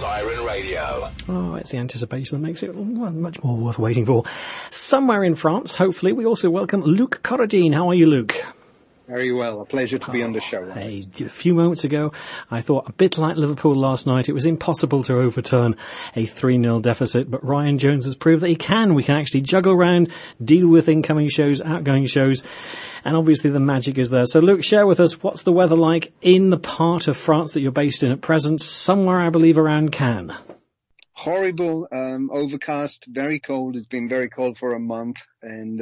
Siren Radio. Oh, it's the anticipation that makes it much more worth waiting for. Somewhere in France, hopefully, we also welcome Luc Corradine. How are you, Luc? Very well. A pleasure to be on the show. Hey, a few moments ago, I thought, a bit like Liverpool last night, it was impossible to overturn a 3-0 deficit, but Ryan Jones has proved that he can. We can actually juggle around, deal with incoming shows, outgoing shows, and obviously the magic is there. So, Luc, share with us, what's the weather like in the part of France that you're based in at present, somewhere, I believe, around Cannes? Horrible, overcast, very cold. It's been very cold for a month, and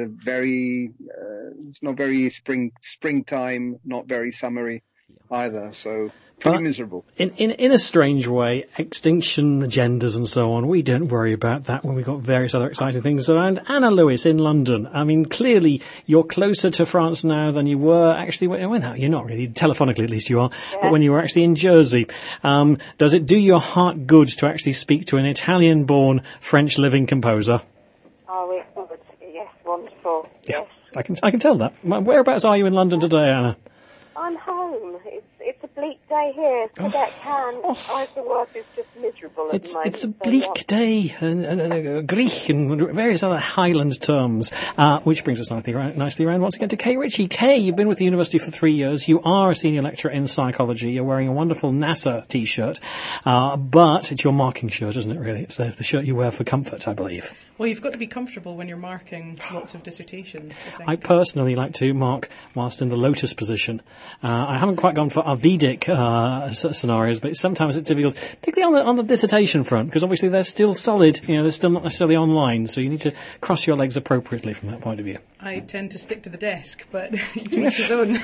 it's not very springtime, not very summery either. So pretty miserable. In a strange way, extinction agendas and so on, we don't worry about that when we've got various other exciting things around. Anna Lewis in London. I mean, clearly you're closer to France now than you were actually. Well, you're not really, telephonically at least you are, but when you were actually in Jersey. Does it do your heart good to actually speak to an Italian-born, French-living composer? Oh, it would. Yes, wonderful. Yeah, Yes. I can tell that. Whereabouts are you in London today, Anna? I'm home. It's a bleak day here. Forget Cannes. The work is just miserable at the moment. It's a bleak day, and Greek and various other Highland terms, which brings us nicely around once again to Kay Ritchie. Kay, you've been with the university for 3 years. You are a senior lecturer in psychology. You're wearing a wonderful NASA T-shirt, but it's your marking shirt, isn't it, really? It's the shirt you wear for comfort, I believe. Well, you've got to be comfortable when you're marking lots of dissertations, I think. I personally like to mark whilst in the lotus position. I haven't quite gone for Vedic scenarios, but sometimes it's difficult, particularly on the dissertation front, because obviously they're still solid, they're still not necessarily online, so you need to cross your legs appropriately from that point of view. I tend to stick to the desk, but to each his own.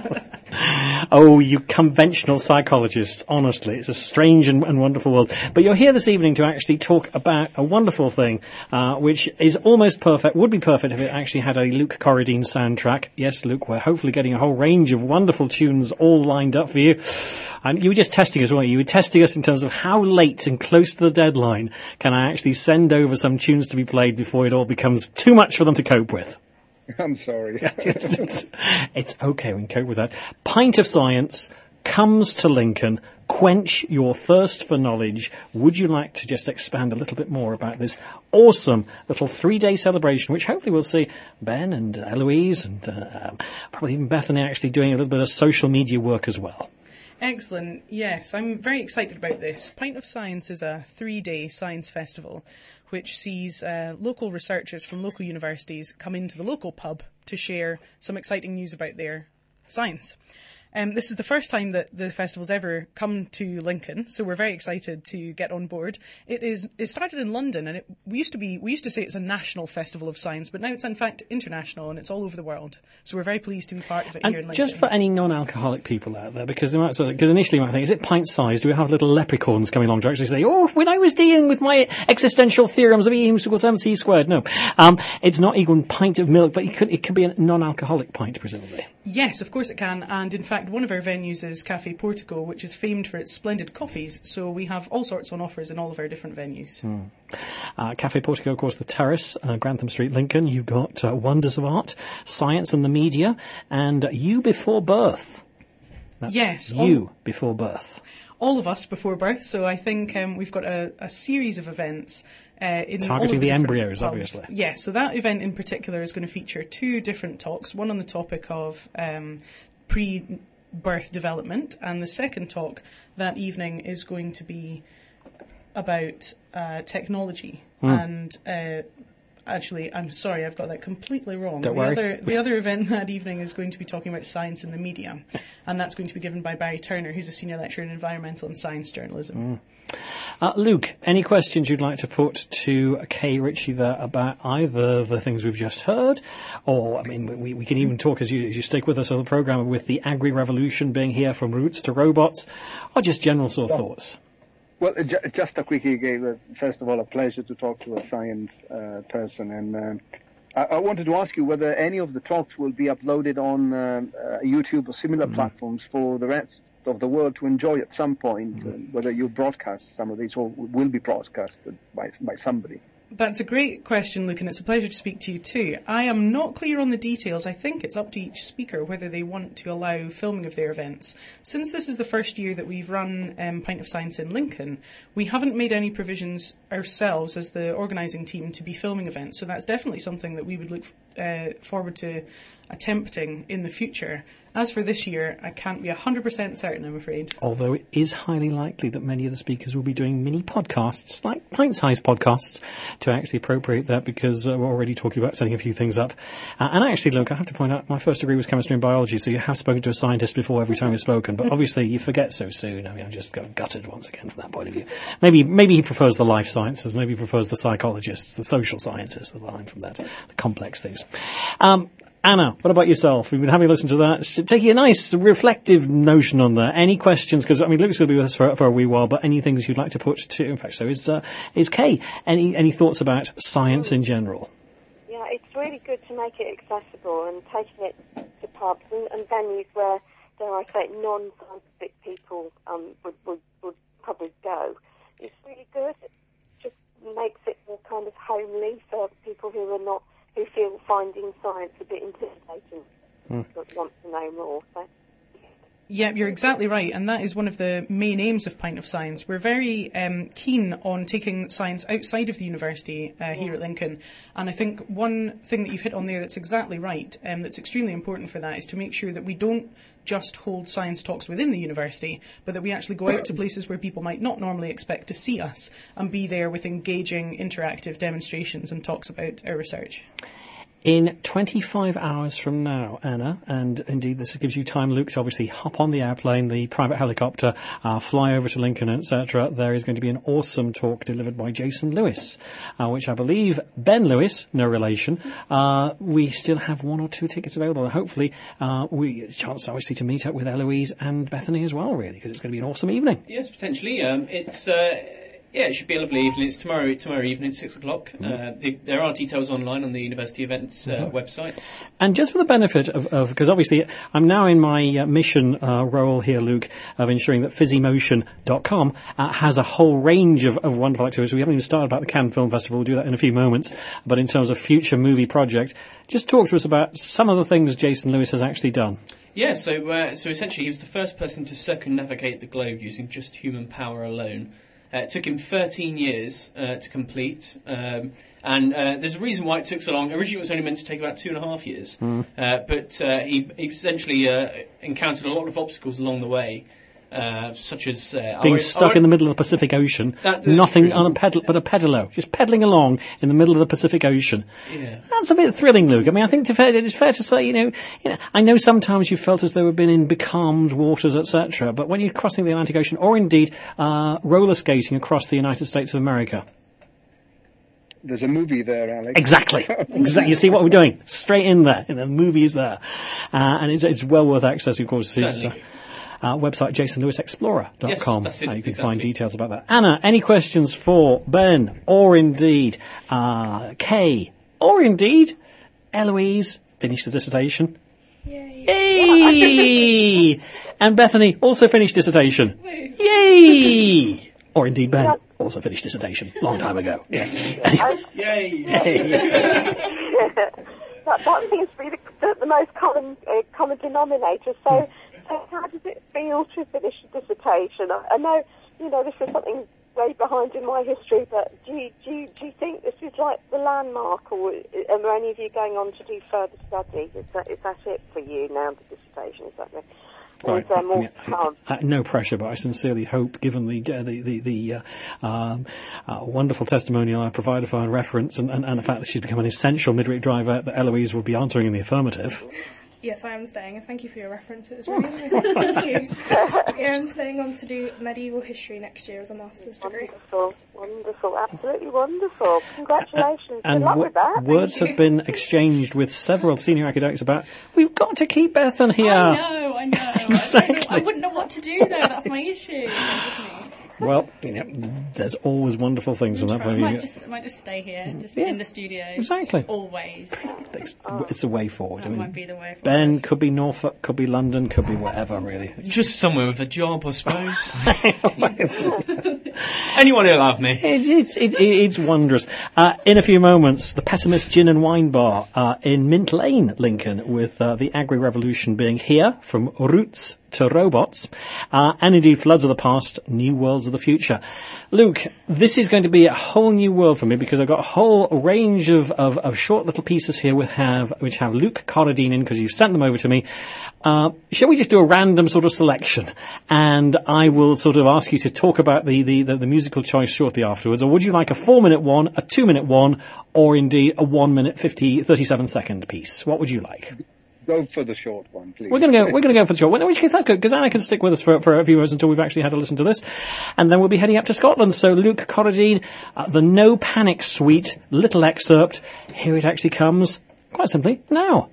Oh, you conventional psychologists, honestly, it's a strange and wonderful world. But you're here this evening to actually talk about a wonderful thing, which is almost perfect, would be perfect if it actually had a Luc Corradine soundtrack. Yes, Luc, we're hopefully getting a whole range of wonderful tunes all lined up for you. And you were just testing us, weren't you? You were testing us in terms of how late and close to the deadline can I actually send over some tunes to be played before it all becomes too much for them to cope with. I'm sorry. It's okay, we can cope with that. Pint of Science comes to Lincoln. Quench your thirst for knowledge. Would you like to just expand a little bit more about this awesome little 3-day celebration, which hopefully we'll see Ben and Eloise and probably even Bethany actually doing a little bit of social media work as well? Excellent. Yes, I'm very excited about this. Pint of Science is a 3-day science festival which sees local researchers from local universities come into the local pub to share some exciting news about their science. This is the first time that the festival's ever come to Lincoln, so we're very excited to get on board. It started in London, and we used to say it's a national festival of science, but now it's in fact international, and it's all over the world. So we're very pleased to be part of it here in Lincoln. Just for any non-alcoholic people out there, because initially you might think, is it pint-sized? Do we have little leprechauns coming along to actually say, oh, when I was dealing with my existential theorems of E equals MC squared? No, it's not even a pint of milk, but it could be a non-alcoholic pint, presumably. Yes, of course it can, and in fact one of our venues is Café Portico, which is famed for its splendid coffees, so we have all sorts on offers in all of our different venues. Café Portico, of course, the Terrace, Grantham Street, Lincoln. You've got Wonders of Art, Science and the Media, and You Before Birth. Yes. You Before Birth. All of us before birth, so I think we've got a series of events in targeting the embryos, pubs. Obviously. Yeah, so that event in particular is going to feature 2 different talks, one on the topic of pre-birth development, and the second talk that evening is going to be about technology. And actually, I'm sorry, I've got that completely wrong. Don't worry. The other event that evening is going to be talking about science in the media, and that's going to be given by Barry Turner, who's a senior lecturer in environmental and science journalism. Luc, any questions you'd like to put to Kay Ritchie there about either the things we've just heard, or, I mean, we can even talk, as you stick with us on the programme, with the agri-revolution being here from roots to robots, or just general sort of thoughts? Well, just a quickie, first of all, a pleasure to talk to a science person. And I wanted to ask you whether any of the talks will be uploaded on YouTube or similar platforms for the rest of the world to enjoy at some point, whether you broadcast some of these or will be broadcasted by somebody. That's a great question, Luke, and it's a pleasure to speak to you too. I am not clear on the details. I think it's up to each speaker whether they want to allow filming of their events. Since this is the first year that we've run Pint of Science in Lincoln, we haven't made any provisions ourselves as the organising team to be filming events, so that's definitely something that we would look forward to attempting in the future. As for this year, I can't be 100% certain, I'm afraid. Although it is highly likely that many of the speakers will be doing mini podcasts, like pint-sized podcasts, to actually appropriate that, because we're already talking about setting a few things up. And actually, Luke, I have to point out, my first degree was chemistry and biology, so you have spoken to a scientist before every time you've spoken, but obviously you forget so soon. I mean, I'm just gutted once again from that point of view. Maybe he prefers the life sciences, maybe he prefers the psychologists, the social sciences, the line from that, the complex things. Anna, what about yourself? We've been having a listen to that, taking a nice reflective notion on that. Any questions? Because, I mean, Luke's going to be with us for a wee while, but any things you'd like to put to, in fact, so is Kay. Any thoughts about science in general? Yeah, it's really good to make it accessible and taking it to pubs and venues where, dare I say, non-scientific people would probably go. It's really good. It just makes it more kind of homely for people who feel finding science a bit intimidating, but want to know more. So. Yeah, you're exactly right, and that is one of the main aims of Pint of Science. We're very keen on taking science outside of the university here at Lincoln, and I think one thing that you've hit on there that's exactly right, that's extremely important for that, is to make sure that we don't just hold science talks within the university, but that we actually go out to places where people might not normally expect to see us, and be there with engaging, interactive demonstrations and talks about our research. In 25 hours from now, Anna, and indeed this gives you time, Luke, to obviously hop on the airplane, the private helicopter, fly over to Lincoln, etc. There is going to be an awesome talk delivered by Jason Lewis, which I believe Ben Lewis, no relation. We still have 1 or 2 tickets available. Hopefully, we a chance obviously to meet up with Eloise and Bethany as well, really, because it's going to be an awesome evening. Yes, potentially. Yeah, it should be a lovely evening. It's tomorrow evening at 6 o'clock. There are details online on the university events website. And just for the benefit of because obviously I'm now in my mission role here, Luke, of ensuring that fizzymotion.com has a whole range of wonderful activities. We haven't even started about the Cannes Film Festival. We'll do that in a few moments. But in terms of future movie project, just talk to us about some of the things Jason Lewis has actually done. Yeah, so essentially he was the first person to circumnavigate the globe using just human power alone. It took him 13 years to complete, and there's a reason why it took so long. Originally it was only meant to take about 2.5 years, but he essentially encountered a lot of obstacles along the way, such as... being stuck in the middle of the Pacific Ocean, nothing on a pedal but a pedalo, just pedalling along in the middle of the Pacific Ocean. Yeah. That's a bit thrilling, Luke. I mean, I think it's fair to say, you know, I know sometimes you felt as though we've been in becalmed waters, etc., but when you're crossing the Atlantic Ocean, or indeed roller skating across the United States of America... There's a movie there, Alex. Exactly. You see what we're doing? Straight in there. And the movie is there. And it's well worth accessing, of course. Website jasonlewisexplorer.com. Yes, that's it, you can exactly. find details about that. Anna, any questions for Ben, or indeed Kay, or indeed Eloise? Finished the dissertation. Yay! And Bethany also finished dissertation. Yay! Or indeed Ben also finished dissertation long time ago. Yeah. Yay! that seems to be the most common denominator. So how does it feel to finish a dissertation? I know, this is something way behind in my history, but do you think this is like the landmark, or are there any of you going on to do further study? Is that it for you now, the dissertation? Is that it? Or is there more to come? No pressure, but I sincerely hope, given the wonderful testimonial I provided for her reference, and the fact that she's become an essential midweek driver, that Eloise will be answering in the affirmative. Yes, I am staying, and thank you for your reference. It was really nice. Thank you. I'm staying on to do medieval history next year as a master's degree. Wonderful, absolutely wonderful. Congratulations. And good luck with that. Words have been exchanged with several senior academics about, we've got to keep Bethan here. I know. Exactly. I wouldn't know what to do, though. That's my issue. Well, there's always wonderful things from that point of view. I might just stay here, in the studio. Exactly. Always. It's a way forward. That might be the way forward. Ben, could be Norfolk, could be London, could be whatever, really. Just somewhere with a job, I suppose. Anyone who'll have me. It's wondrous. In a few moments, the Pessimist Gin and Wine Bar in Mint Lane, Lincoln, with the agri-revolution being here, from roots to robots, and indeed floods of the past, new worlds of the future. Luke, this is going to be a whole new world for me because I've got a whole range of short little pieces here which have Luke Corradine in, because you've sent them over to me. Shall we just do a random sort of selection, and I will sort of ask you to talk about the musical choice shortly afterwards, or would you like a 4-minute one, a 2-minute one, or indeed a 1 minute 37-second piece? What would you like? Go for the short one, please. We're going to go for the short one. In which case, that's good, because Anna can stick with us for a few hours until we've actually had a listen to this, and then we'll be heading up to Scotland. So, Luke Corradine, the No Panic Suite, little excerpt. Here it actually comes, quite simply, now.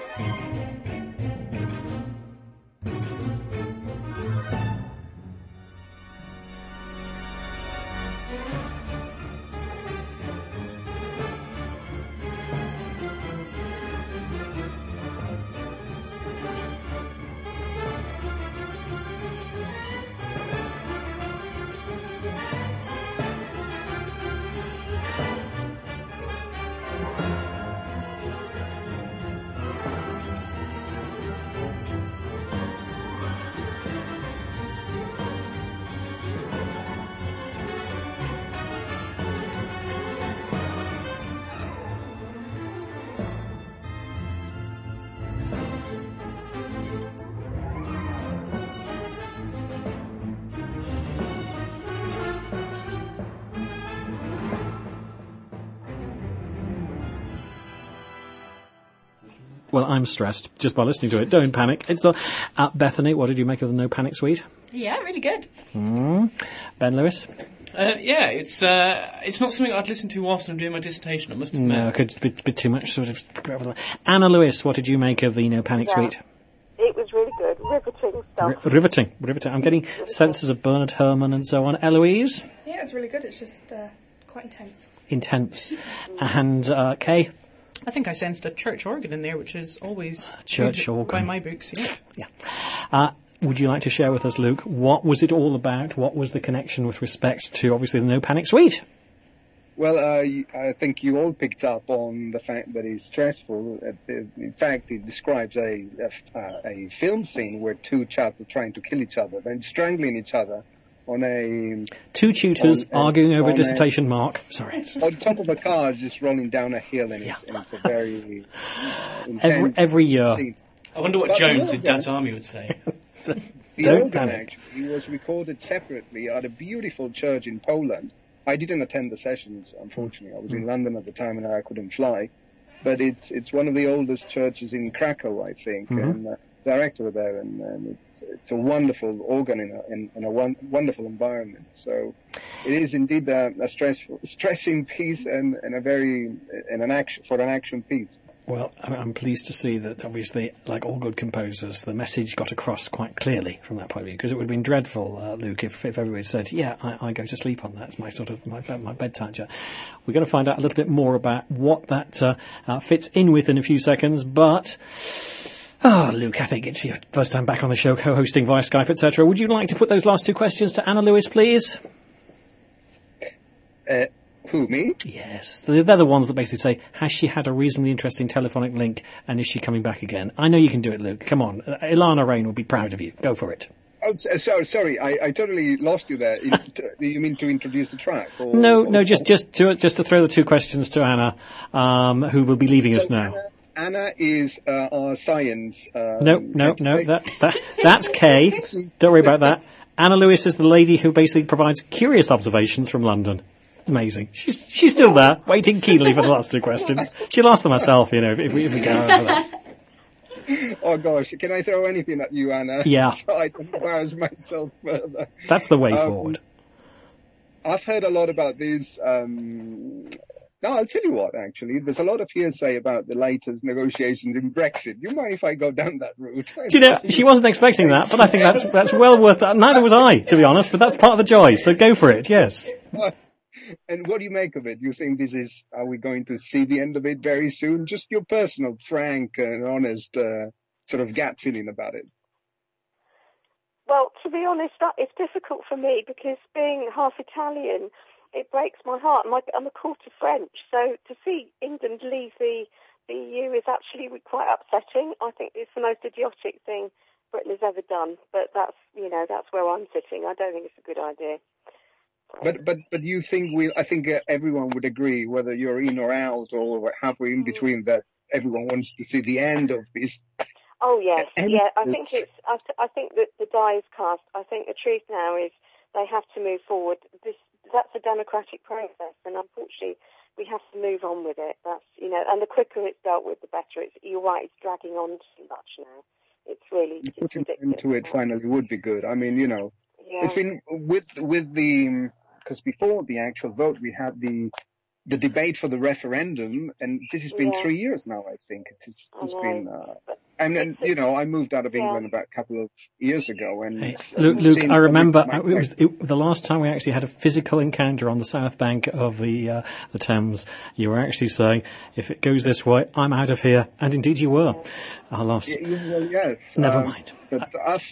Well, I'm stressed just by listening to it. Don't panic. It's Bethany, what did you make of the No Panic Suite? Yeah, really good. Ben Lewis? Yeah, it's not something I'd listen to whilst I'm doing my dissertation, I must admit. No, it could be too much sort of... Anna Lewis, what did you make of the No Panic Suite? It was really good. Riveting stuff. Riveting. I'm getting senses of Bernard Herrmann and so on. Eloise? Yeah, it's really good. It's just quite intense. Intense. And Kay? I think I sensed a church organ in there, which is always church organ by my books. Yeah. Yeah. Would you like to share with us, Luke, what was it all about? What was the connection with respect to, obviously, the No Panic Suite? Well, I think you all picked up on the fact that it's stressful. In fact, it describes a film scene where two chaps are trying to kill each other and strangling each other on a... Two tutors arguing over a dissertation mark. Sorry. On top of a car just rolling down a hill, and it's a very intense every year. scene. I wonder what Jones in Dad's Army would say. The organ actually was recorded separately at a beautiful church in Poland. I didn't attend the sessions, unfortunately. I was in London at the time and I couldn't fly. But it's one of the oldest churches in Krakow, I think, and director there, and it's a wonderful organ in a wonderful environment. So it is indeed a stressing piece and an action piece. Well, I'm pleased to see that, obviously, like all good composers, the message got across quite clearly from that point of view, because it would have been dreadful, Luke, if everybody said, yeah, I go to sleep on that. It's my sort of my bedtime chat. We're going to find out a little bit more about what that fits in with in a few seconds, but... Luke, I think it's your first time back on the show, co-hosting via Skype, etc. Would you like to put those last two questions to Anna Lewis, please? Who, me? Yes. They're the ones that basically say, has she had a reasonably interesting telephonic link, and is she coming back again? I know you can do it, Luke. Come on. Ilana Rain will be proud of you. Go for it. Oh, sorry. I totally lost you there. You mean to introduce the track? No, just to throw the two questions to Anna, who will be leaving us now. Anna is our science... No, that's Kay. Don't worry about that. Anna Lewis is the lady who basically provides curious observations from London. Amazing. She's still there, waiting keenly for the last two questions. She'll ask them herself, if we go over that. Oh gosh, can I throw anything at you, Anna? Yeah. So I can embarrass myself further. That's the way forward. I've heard a lot about this. No, I'll tell you what, actually. There's a lot of hearsay about the latest negotiations in Brexit. Do you mind if I go down that route? Do you know, she wasn't expecting that, but I think that's well worth it. Neither was I, to be honest, but that's part of the joy, so go for it, yes. And what do you make of it? You think are we going to see the end of it very soon? Just your personal, frank and honest sort of gut feeling about it. Well, to be honest, it's difficult for me because being half Italian, it breaks my heart. I'm a quarter French, so to see England leave the EU is actually quite upsetting. I think it's the most idiotic thing Britain has ever done, but that's where I'm sitting. I don't think it's a good idea. But you think I think everyone would agree, whether you're in or out or halfway in between, that everyone wants to see the end of this. Oh yes, yeah. I think that the die is cast. I think the truth now is they have to move forward. That's a democratic process, and unfortunately, we have to move on with it. That's and the quicker it's dealt with, the better. You're right. It's dragging on too much now. It's really putting ridiculous. into it finally would be good. I mean, Yeah. it's been with the because before the actual vote we had the debate for the referendum, and this has been 3 years now. I think it's been. And then, I moved out of England about a couple of years ago. And Luke, I remember the last time we actually had a physical encounter on the south bank of the Thames. You were actually saying, if it goes this way, I'm out of here. And indeed you were. Alas. Well, yes. Never mind. But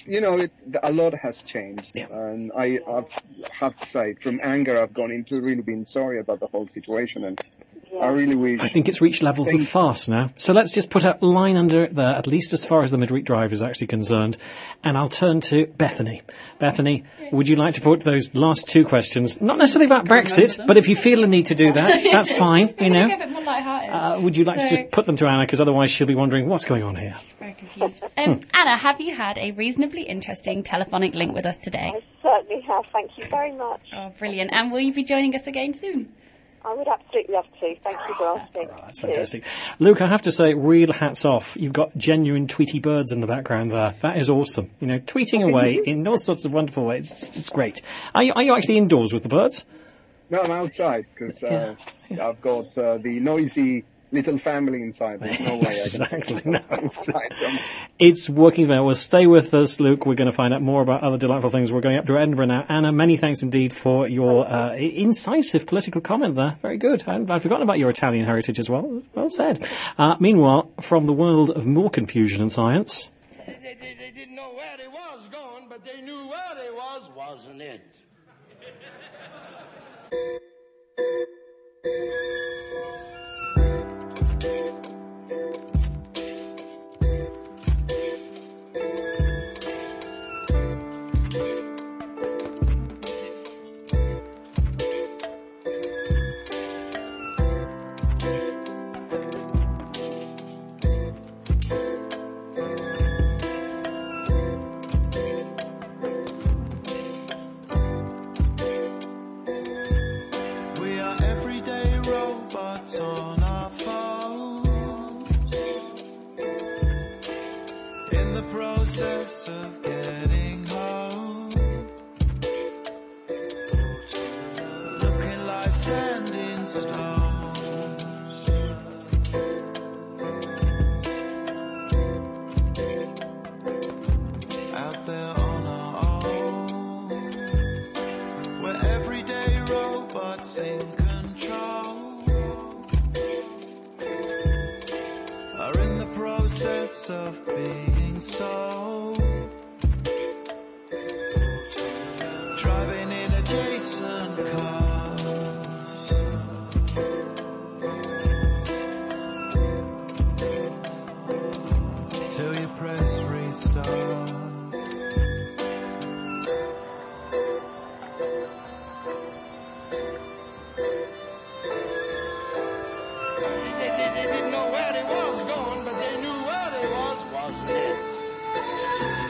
a lot has changed. Yeah. And I have to say, from anger, I've gone into really being sorry about the whole situation. And I really wish. I think it's reached levels of farce now. So let's just put a line under it there, at least as far as the midweek drive is actually concerned. And I'll turn to Bethany. Bethany, would you like to put those last two questions, not necessarily about Brexit, but if you feel the need to do that, that's fine, A bit more lighthearted. would you like to just put them to Anna, because otherwise she'll be wondering what's going on here. Very confused. Anna, have you had a reasonably interesting telephonic link with us today? I certainly have. Thank you very much. Oh, brilliant. And will you be joining us again soon? I would absolutely love to. Thank you for asking. Oh, that's fantastic. Luke, I have to say, real hats off. You've got genuine Tweety birds in the background there. That is awesome. Tweeting away in all sorts of wonderful ways. It's great. Are you actually indoors with the birds? No, I'm outside because I've got the noisy little family inside. There's no way Exactly. I can go outside. It's working there. Well, stay with us, Luke. We're going to find out more about other delightful things. We're going up to Edinburgh now. Anna, many thanks indeed for your incisive political comment there. Very good. I'd forgotten about your Italian heritage as well. Well said. Meanwhile, from the world of more confusion and science... They didn't know where they was going, but they knew where they was, wasn't it? Of being so driving in adjacent cars till you press restart. They didn't know where they was going, but they knew where they was, wasn't it?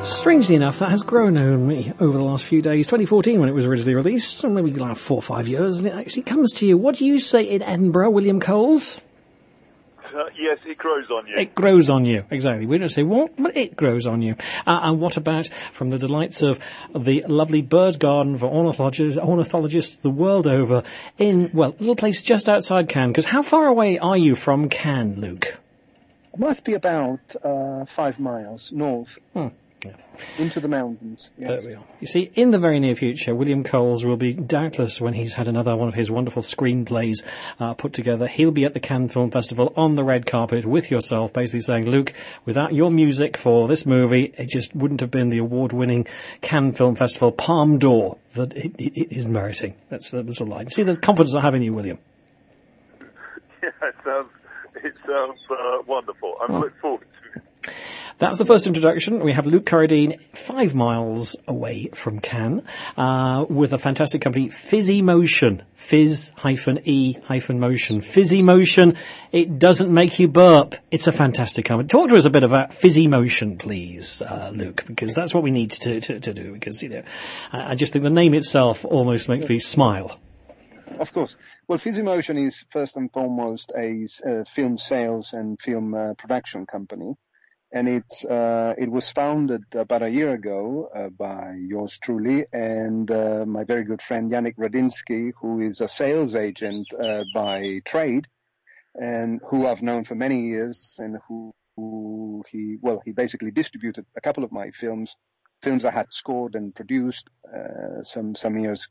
Strangely enough, that has grown on me over the last few days. 2014 when it was originally released, so maybe like 4 or 5 years, and it actually comes to you. What do you say in Edinburgh, William Coles? Yes, it grows on you. It grows on you, exactly. We don't say what, but it grows on you. And what about from the delights of the lovely bird garden for ornithologists the world over in, well, a little place just outside Cannes? Because how far away are you from Cannes, Luke? It must be about 5 miles north. Yeah. Into the mountains, yes. There we are. You see, in the very near future, William Coles will be, doubtless, when he's had another one of his wonderful screenplays put together, he'll be at the Cannes Film Festival on the red carpet with yourself, basically saying, Luke, without your music for this movie, it just wouldn't have been the award-winning Cannes Film Festival Palme d'Or that it is meriting. That's the sort of line. See the confidence I have in you, William? Yeah, it sounds wonderful. I look forward to it. That's the first introduction. We have Luke Carradine 5 miles away from Cannes with a fantastic company, Fizzy Motion. Fizz-E-Motion. Fizzy Motion. It doesn't make you burp. It's a fantastic company. Talk to us a bit about Fizzy Motion, please, Luke, because that's what we need to do. Because, you know, I just think the name itself almost makes me smile. Of course. Well, Fizzy Motion is first and foremost a film sales and film production company. And it was founded about a year ago by yours truly and my very good friend Yannick Radinsky, who is a sales agent by trade and who I've known for many years, and who he basically distributed a couple of my films I had scored and produced some years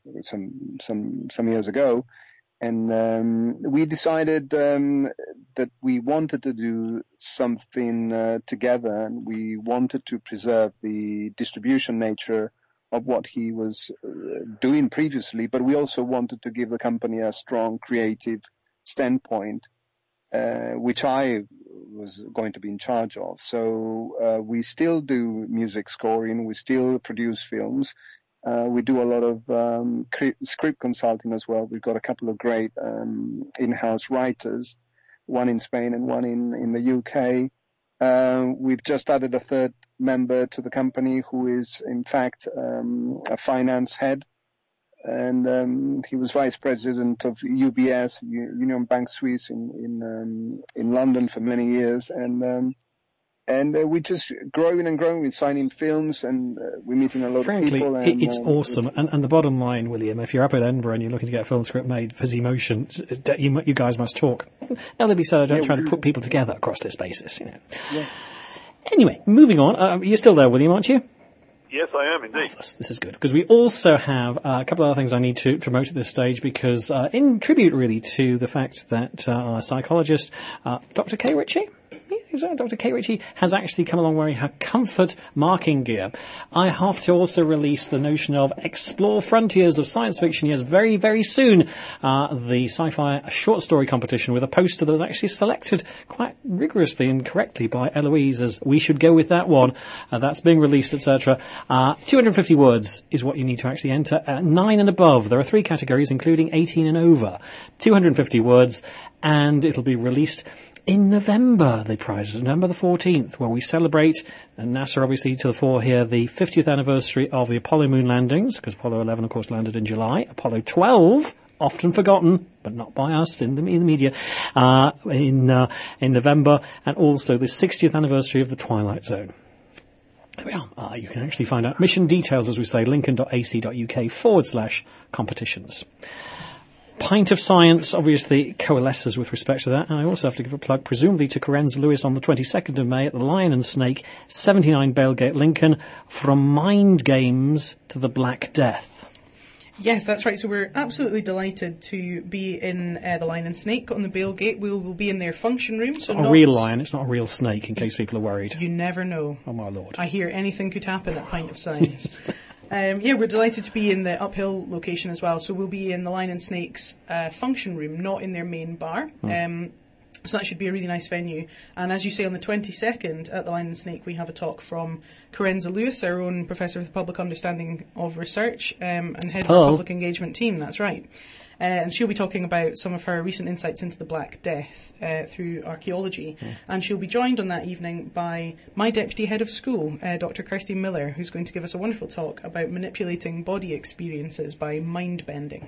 ago. And we decided that we wanted to do something together, and we wanted to preserve the distribution nature of what he was doing previously, but we also wanted to give the company a strong creative standpoint, which I was going to be in charge of. So we still do music scoring, we still produce films. We do a lot of script consulting as well. We've got a couple of great in-house writers, one in Spain and one in the UK. We've just added a third member to the company who is, in fact, a finance head. And he was vice president of UBS, Union Bank Suisse, in London for many years. And we're just growing and growing. We're signing films, and we're meeting a lot of people. And, it's awesome. And the bottom line, William, if you're up at Edinburgh and you're looking to get a film script made, Fizzy Motion, you guys must talk. Now, let me say, I don't try to put people together across this basis. You know. Yeah. Anyway, moving on. You're still there, William, aren't you? Yes, I am indeed. This is good, because we also have a couple of other things I need to promote at this stage, because in tribute, really, to the fact that our psychologist, Dr. Kay Ritchie, Dr. Kay Ritchie has actually come along wearing her comfort marking gear. I have to also release the notion of Explore Frontiers of Science Fiction. Yes, very, very soon, the sci-fi short story competition with a poster that was actually selected quite rigorously and correctly by Eloise as we should go with that one. That's being released, etc. 250 words is what you need to actually enter. 9 and above. There are 3 categories, including 18 and over. 250 words, and it'll be released in November. The prize is November the 14th, where we celebrate, and NASA obviously to the fore here, the 50th anniversary of the Apollo moon landings, because Apollo 11, of course, landed in July. Apollo 12, often forgotten, but not by us in the media, in November, and also the 60th anniversary of the Twilight Zone. There we are. You can actually find out mission details, as we say, lincoln.ac.uk/competitions. Pint of Science obviously coalesces with respect to that, and I also have to give a plug, presumably, to Corenz Lewis on the 22nd of May at the Lion and Snake, 79 Bailgate, Lincoln, From Mind Games to the Black Death. Yes, that's right. So we're absolutely delighted to be in the Lion and Snake on the Bailgate. We'll be in their function room. So not a real lion, it's not a real snake, in case people are worried. You never know. Oh, my Lord. I hear anything could happen at Pint of Science. We're delighted to be in the Uphill location as well. So we'll be in the Lion and Snake's function room, not in their main bar. So that should be a really nice venue. And as you say, on the 22nd at the Lion and Snake, we have a talk from Corenza Lewis, our own Professor of the Public Understanding of Research and Head of the Public Engagement Team. That's right. and she'll be talking about some of her recent insights into the Black Death through archaeology. And she'll be joined on that evening by my deputy head of school, Dr. Kirsty Miller, who's going to give us a wonderful talk about manipulating body experiences by mind bending.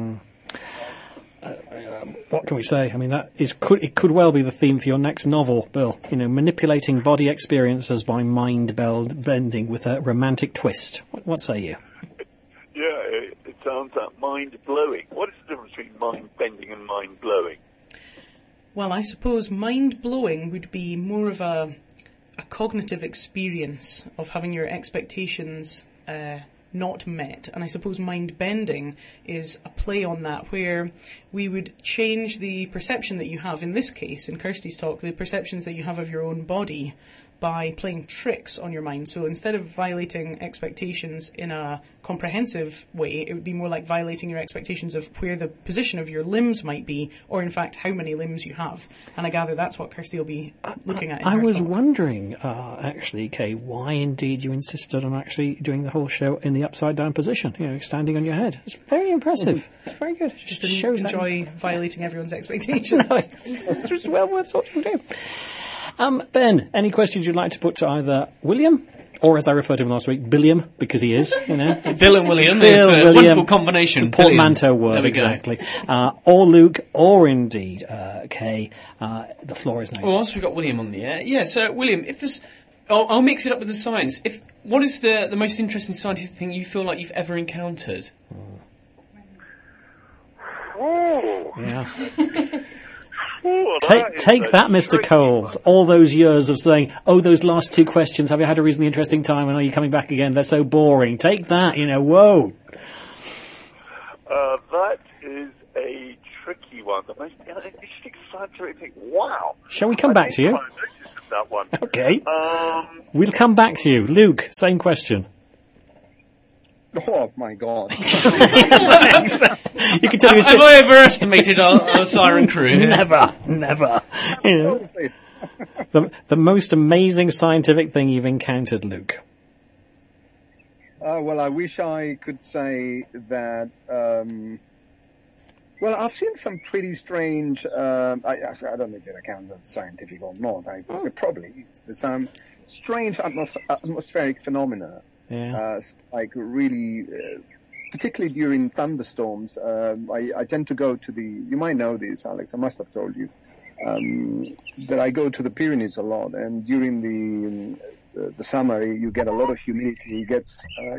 What can we say? I mean, it could well be the theme for your next novel, Bill. Manipulating body experiences by mind bending with a romantic twist. What say you? Yeah, it sounds mind-blowing. What is the difference between mind-bending and mind-blowing? Well, I suppose mind-blowing would be more of a cognitive experience of having your expectations not met. And I suppose mind-bending is a play on that, where we would change the perception that you have, in this case, in Kirsty's talk, the perceptions that you have of your own body by playing tricks on your mind. So instead of violating expectations in a comprehensive way, it would be more like violating your expectations of where the position of your limbs might be, or in fact how many limbs you have. And I gather that's what Kirsty will be looking at in I her was talk. wondering, actually, Kay, why indeed you insisted on actually doing the whole show in the upside down position, standing on your head. It's very impressive. It's very good. It Just shows enjoy violating everyone's expectations. It's just well worth sorting to do. Ben, any questions you'd like to put to either William, or as I referred to him last week, Billiam, because he is, Bill and William. It's a wonderful combination. It's a portmanteau word, exactly. Or Luke, or indeed Kay. The floor is now. Well, whilst we've got William on the air, yes, William, if there's... I'll mix it up with the science. What is the most interesting scientific thing you feel like you've ever encountered? Yeah. Take that, Mr. Coles. All those years of saying, those last two questions, have you had a reasonably interesting time, and are you coming back again? They're so boring. Take that, whoa. That is a tricky one. The most interesting scientific thing. Wow. Shall we come back to you? That one. Okay. We'll come back to you. Luke, same question. Oh my God! You can tell Have I overestimated our siren crew? Never. The most amazing scientific thing you've encountered, Luke. Well, I wish I could say that. Well, I've seen some pretty strange. I don't know if it counts as scientific or not. Probably some strange atmospheric phenomena. Yeah. Like really, particularly during thunderstorms, I tend to go to you might know this, Alex, I must have told you, that I go to the Pyrenees a lot, and during the summer you get a lot of humidity. You get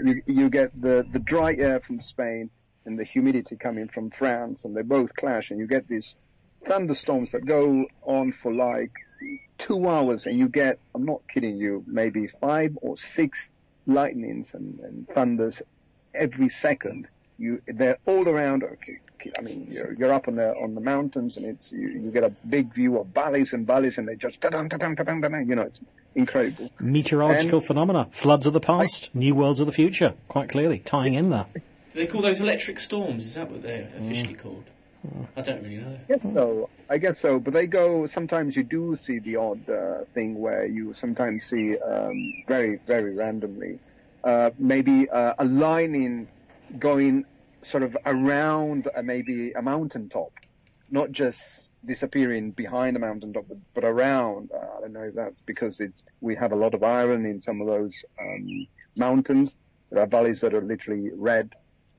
the dry air from Spain and the humidity coming from France, and they both clash, and you get these thunderstorms that go on for like 2 hours, and you get, I'm not kidding you, maybe 5 or 6 lightnings and thunders every second. They're all around. I mean, you're up on the mountains, and you get a big view of valleys and valleys, and they just it's incredible. Meteorological phenomena, floods of the past, new worlds of the future, quite clearly tying in there. Do they call those electric storms? Is that what they're officially called? I don't really know. I guess so. But they go. Sometimes you do see the odd thing where you sometimes see very, very randomly, maybe a lightning going sort of around maybe a mountaintop, not just disappearing behind a mountaintop, but around. I don't know if that's because we have a lot of iron in some of those mountains. There are valleys that are literally red.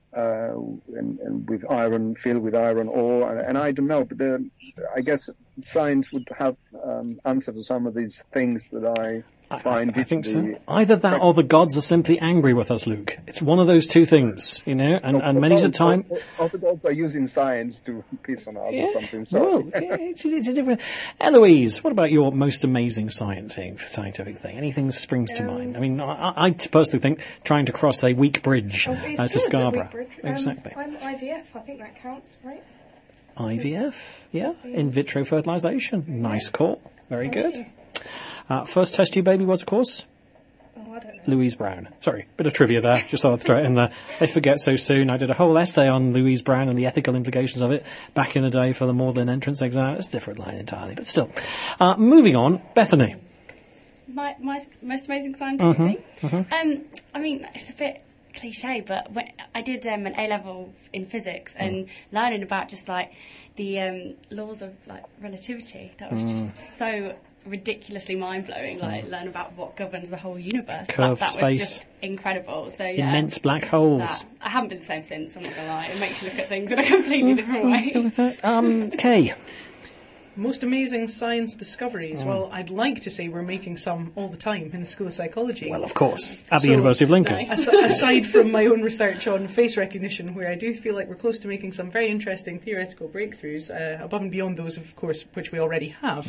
And with iron, filled with iron ore, and I don't know, but I guess science would have answer to some of these things that I find. I think so. Either that, or the gods are simply angry with us, Luke. It's one of those two things, and many's a time. Or the gods are using science to piss on us or something. So. Well, it's a different. Eloise, what about your most amazing scientific thing? Anything springs to mind? I mean, I personally think trying to cross a weak bridge to Scarborough. Exactly. IVF, I think that counts, right? IVF, yeah, in vitro fertilization. Nice call. Very good. First test tube baby was, of course, I don't know. Louise Brown. Sorry, bit of trivia there. Just thought I'd throw it in there. They forget so soon. I did a whole essay on Louise Brown and the ethical implications of it back in the day for the Magdalen entrance exam. It's a different line entirely, but still. Moving on, My most amazing scientific thing? I mean, it's a bit cliche, but when I did an A-level in physics and learning about just like the laws of like relativity, that was just so ridiculously mind-blowing. Like learn about what governs the whole universe. Curved that space. was just incredible. So yeah, Immense black holes. I haven't been the same since. I'm not gonna lie. It makes you look at things in a completely different way. Kay. Most amazing science discoveries. Well, I'd like to say we're making some all the time in the School of Psychology. Well, of course, at the University of Lincoln. Aside from my own research on face recognition, where I do feel like we're close to making some very interesting theoretical breakthroughs, above and beyond those, of course, which we already have.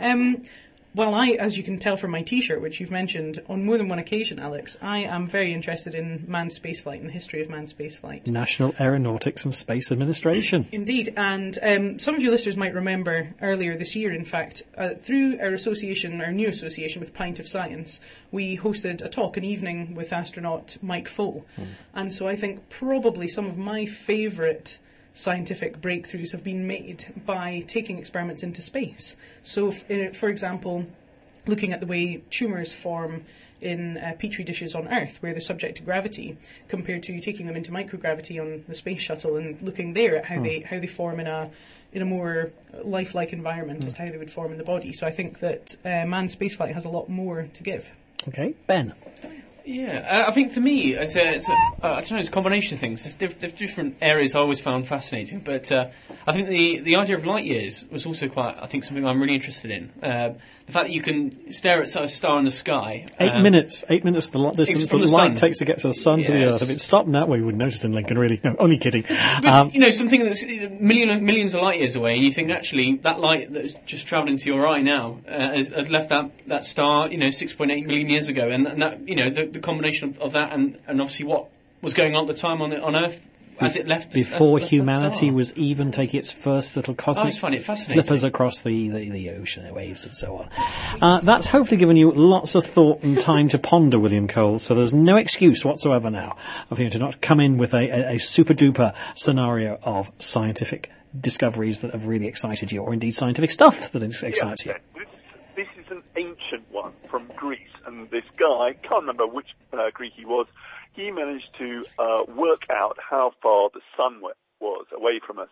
Well, as you can tell from my T-shirt, which you've mentioned on more than one occasion, Alex, I am very interested in manned spaceflight and the history of manned spaceflight. National Aeronautics and Space Administration. Indeed, and some of your listeners might remember earlier this year, in fact, through our new association with Pint of Science, we hosted a talk, an evening with astronaut Mike Foale. And so I think probably some of my favourite scientific breakthroughs have been made by taking experiments into space. So, for example, looking at the way tumours form in petri dishes on Earth, where they're subject to gravity, compared to taking them into microgravity on the space shuttle and looking there at how they form in a more lifelike environment as to how they would form in the body. So I think that manned spaceflight has a lot more to give. Okay, Ben. Yeah, I think for me, I don't know, it's a combination of things. There's different areas I always found fascinating, but I think the idea of light years was also something I'm really interested in. The fact that you can stare at a star in the sky. 8 minutes. 8 minutes. The distance that light takes to get to the sun to the Yes. Earth. If it stopped now, we wouldn't notice in Lincoln. Really, no, only kidding. But, something that's millions of light years away, and you think actually that light that's just travelled into your eye now has left that star, 6.8 million years ago, and that the combination of that and obviously what was going on at the time on Earth. As it left before as humanity was even taking its first little cosmic flippers across the ocean and waves and so on. That's hopefully given you lots of thought and time to ponder, William Cole, so there's no excuse whatsoever now of you to not come in with a super-duper scenario of scientific discoveries that have really excited you, or indeed scientific stuff that has excited you. This is an ancient one from Greece, and this guy, can't remember which Greek he was, he managed to work out how far the sun was away from us.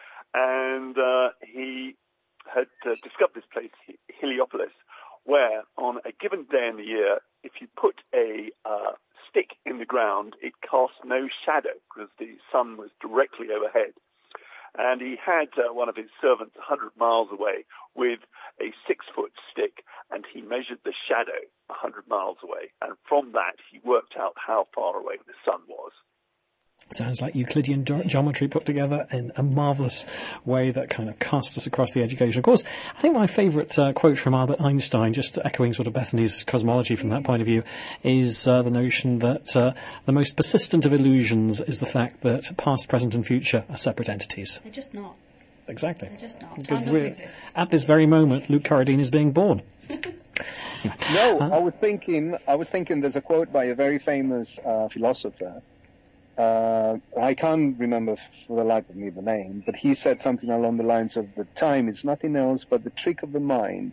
And he had discovered this place, Heliopolis, where on a given day in the year, if you put a stick in the ground, it cast no shadow because the sun was directly overhead. And he had one of his servants 100 miles away with a 6-foot stick, and he measured the shadow 100 miles away. And from that, he worked out how far away the sun was. Sounds like Euclidean geometry put together in a marvellous way that kind of casts us across the education. Of course, I think my favourite quote from Albert Einstein, just echoing sort of Bethany's cosmology from that point of view, is the notion that the most persistent of illusions is the fact that past, present and future are separate entities. They're just not. Exactly. They're just not. Because Time doesn't exist. at this very moment, Luke Carradine is being born. No, I was thinking there's a quote by a very famous philosopher. I can't remember for the life of me the name, but he said something along the lines of, the time is nothing else but the trick of the mind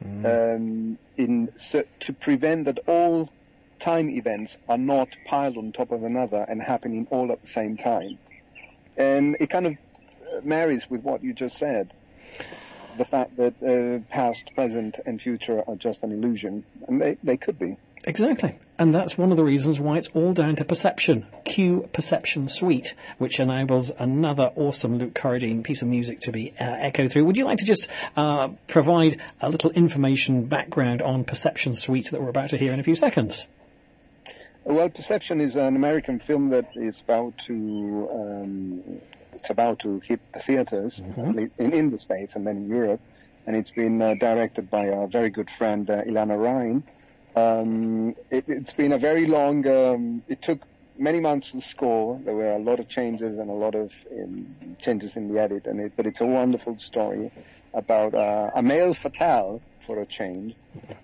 to prevent that all time events are not piled on top of another and happening all at the same time. And it kind of marries with what you just said. The fact that past, present and future are just an illusion. And they could be. Exactly. And that's one of the reasons why it's all down to perception. Cue Perception Suite, which enables another awesome Luke Carradine piece of music to be echoed through. Would you like to just provide a little information background on Perception Suite that we're about to hear in a few seconds? Well, Perception is an American film that is about to hit the theaters in the States and then in Europe. And it's been directed by our very good friend Ilana Ryan. It's been a very long, it took many months to score. There were a lot of changes and a lot of changes in the edit, but it's a wonderful story about a male fatale, for a change,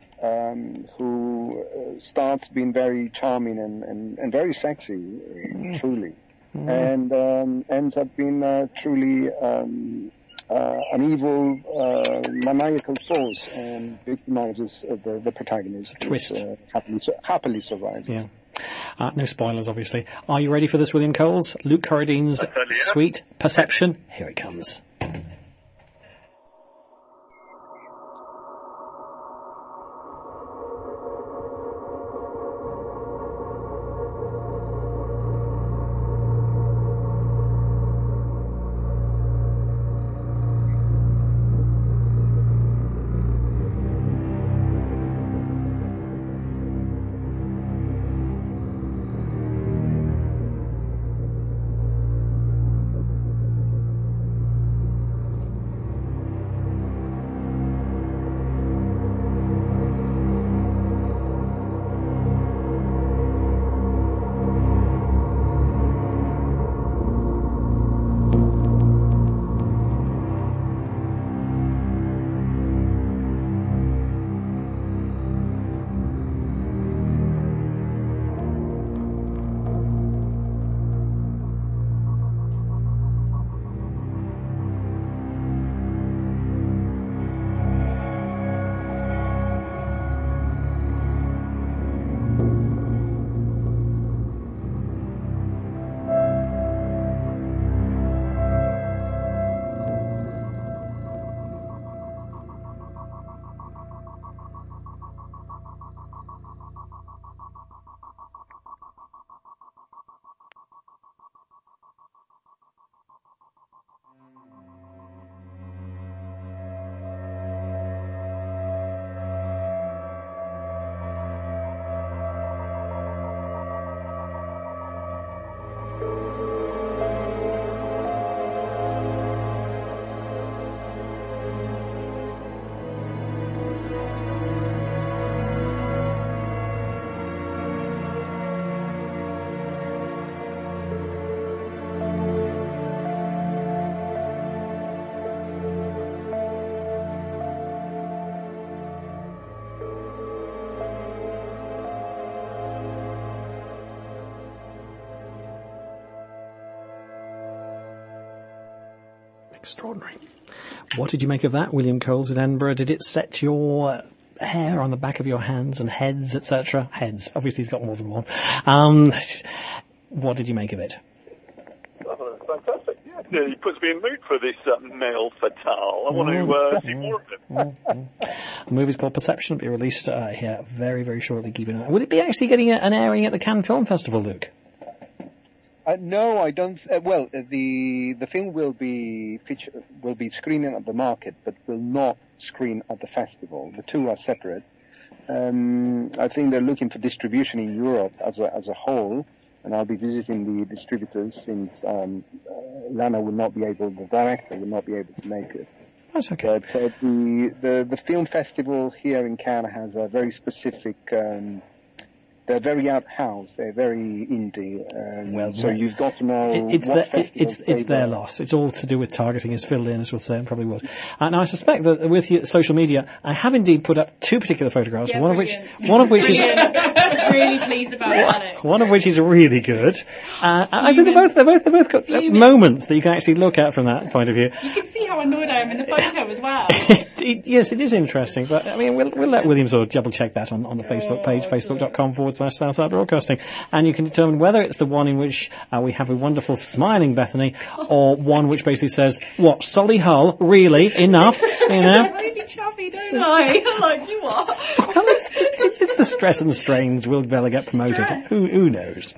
who starts being very charming and very sexy, truly, and ends up being truly an evil, maniacal force, and victimizes the protagonist. It's a twist. Happily survives. Yeah. No spoilers, obviously. Are you ready for this, William Coles? Luke Corradine's sweet Perception. Here it comes. Extraordinary. What did you make of that, William Coles in Edinburgh? Did it set your hair on the back of your hands and heads, etc.? Heads. Obviously, he's got more than one. What did you make of it? Oh, fantastic. Yeah, he puts me in the mood for this male fatale. I want to see more of him. The movie's called Perception. It'll be released here very, very shortly. Keep an eye. Would it be actually getting an airing at the Cannes Film Festival, Luke? No, I don't. The film will be screening at the market, but will not screen at the festival. The two are separate. I think they're looking for distribution in Europe as a whole, and I'll be visiting the distributors since Lana will not be able, the director will not be able to make it. That's okay. But the film festival here in Cannes has a very specific. They're very out house. They're very indie. So you've got to know it's their loss. It's all to do with targeting, as Phil Linus would say, and probably would. And I suspect that with social media, I have indeed put up two particular photographs. Yeah, one of which is really pleased about Alex. One of which is really good. I think they're both got moments that you can actually look at from that point of view. You can see how annoyed I am in the photo as well. Yes, it is interesting, but I mean, we'll let William sort of double check that on the Facebook page, facebook.com/Southside Broadcasting, and you can determine whether it's the one in which we have a wonderful smiling Bethany, or one which basically says, "What, Solihull? Really? Enough?" You know. I'm really chuffy, don't I? I'm like, you are. Well, it's the stress and the strains. Will Bella get promoted? Who knows?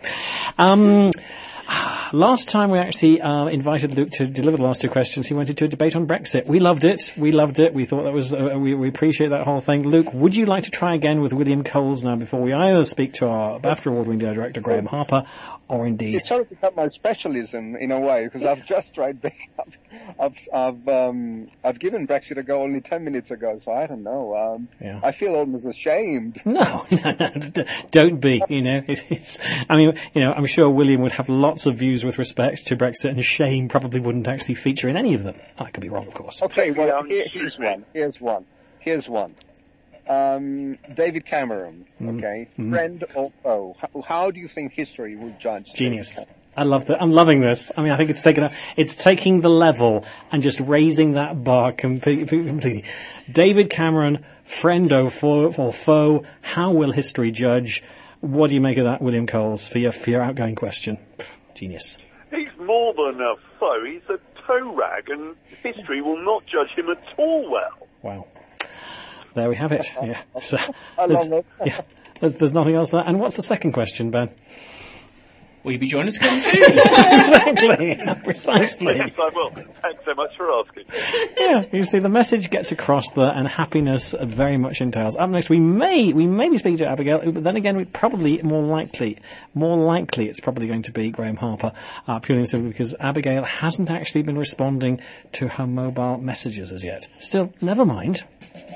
Last time we actually invited Luke to deliver the last two questions, he went into a debate on Brexit. We loved it. We thought that was, we appreciate that whole thing. Luke, would you like to try again with William Coles now before we either speak to our BAFTA award-winning director, Graham Harper, or indeed... It's sort of become my specialism in a way, because I've just tried I've given Brexit a go only 10 minutes ago, so I don't know. I feel almost ashamed. No, don't be. You know, I mean, you know, I'm sure William would have lots of views with respect to Brexit, and shame probably wouldn't actually feature in any of them. I could be wrong, of course. Okay, well, here's one. David Cameron, okay, friend or foe? How do you think history will judge? Genius. I love that. I'm loving this. I mean, I think it's taking the level and just raising that bar completely. David Cameron, friend or foe? How will history judge? What do you make of that, William Coles, for your outgoing question? Genius. He's more than a foe. He's a toe rag, and history will not judge him at all well. Wow. There we have it. Yeah. So, I love it. Yeah. There's nothing else there. And what's the second question, Ben? Will you be joining us again soon? Exactly. Precisely. Yes, I will. Thanks so much for asking. Yeah, you see, the message gets across there, and happiness very much entails. Up next, we may be speaking to Abigail, but then again, we probably more likely, it's probably going to be Graham Harper, purely and simply because Abigail hasn't actually been responding to her mobile messages as yet. Still, never mind.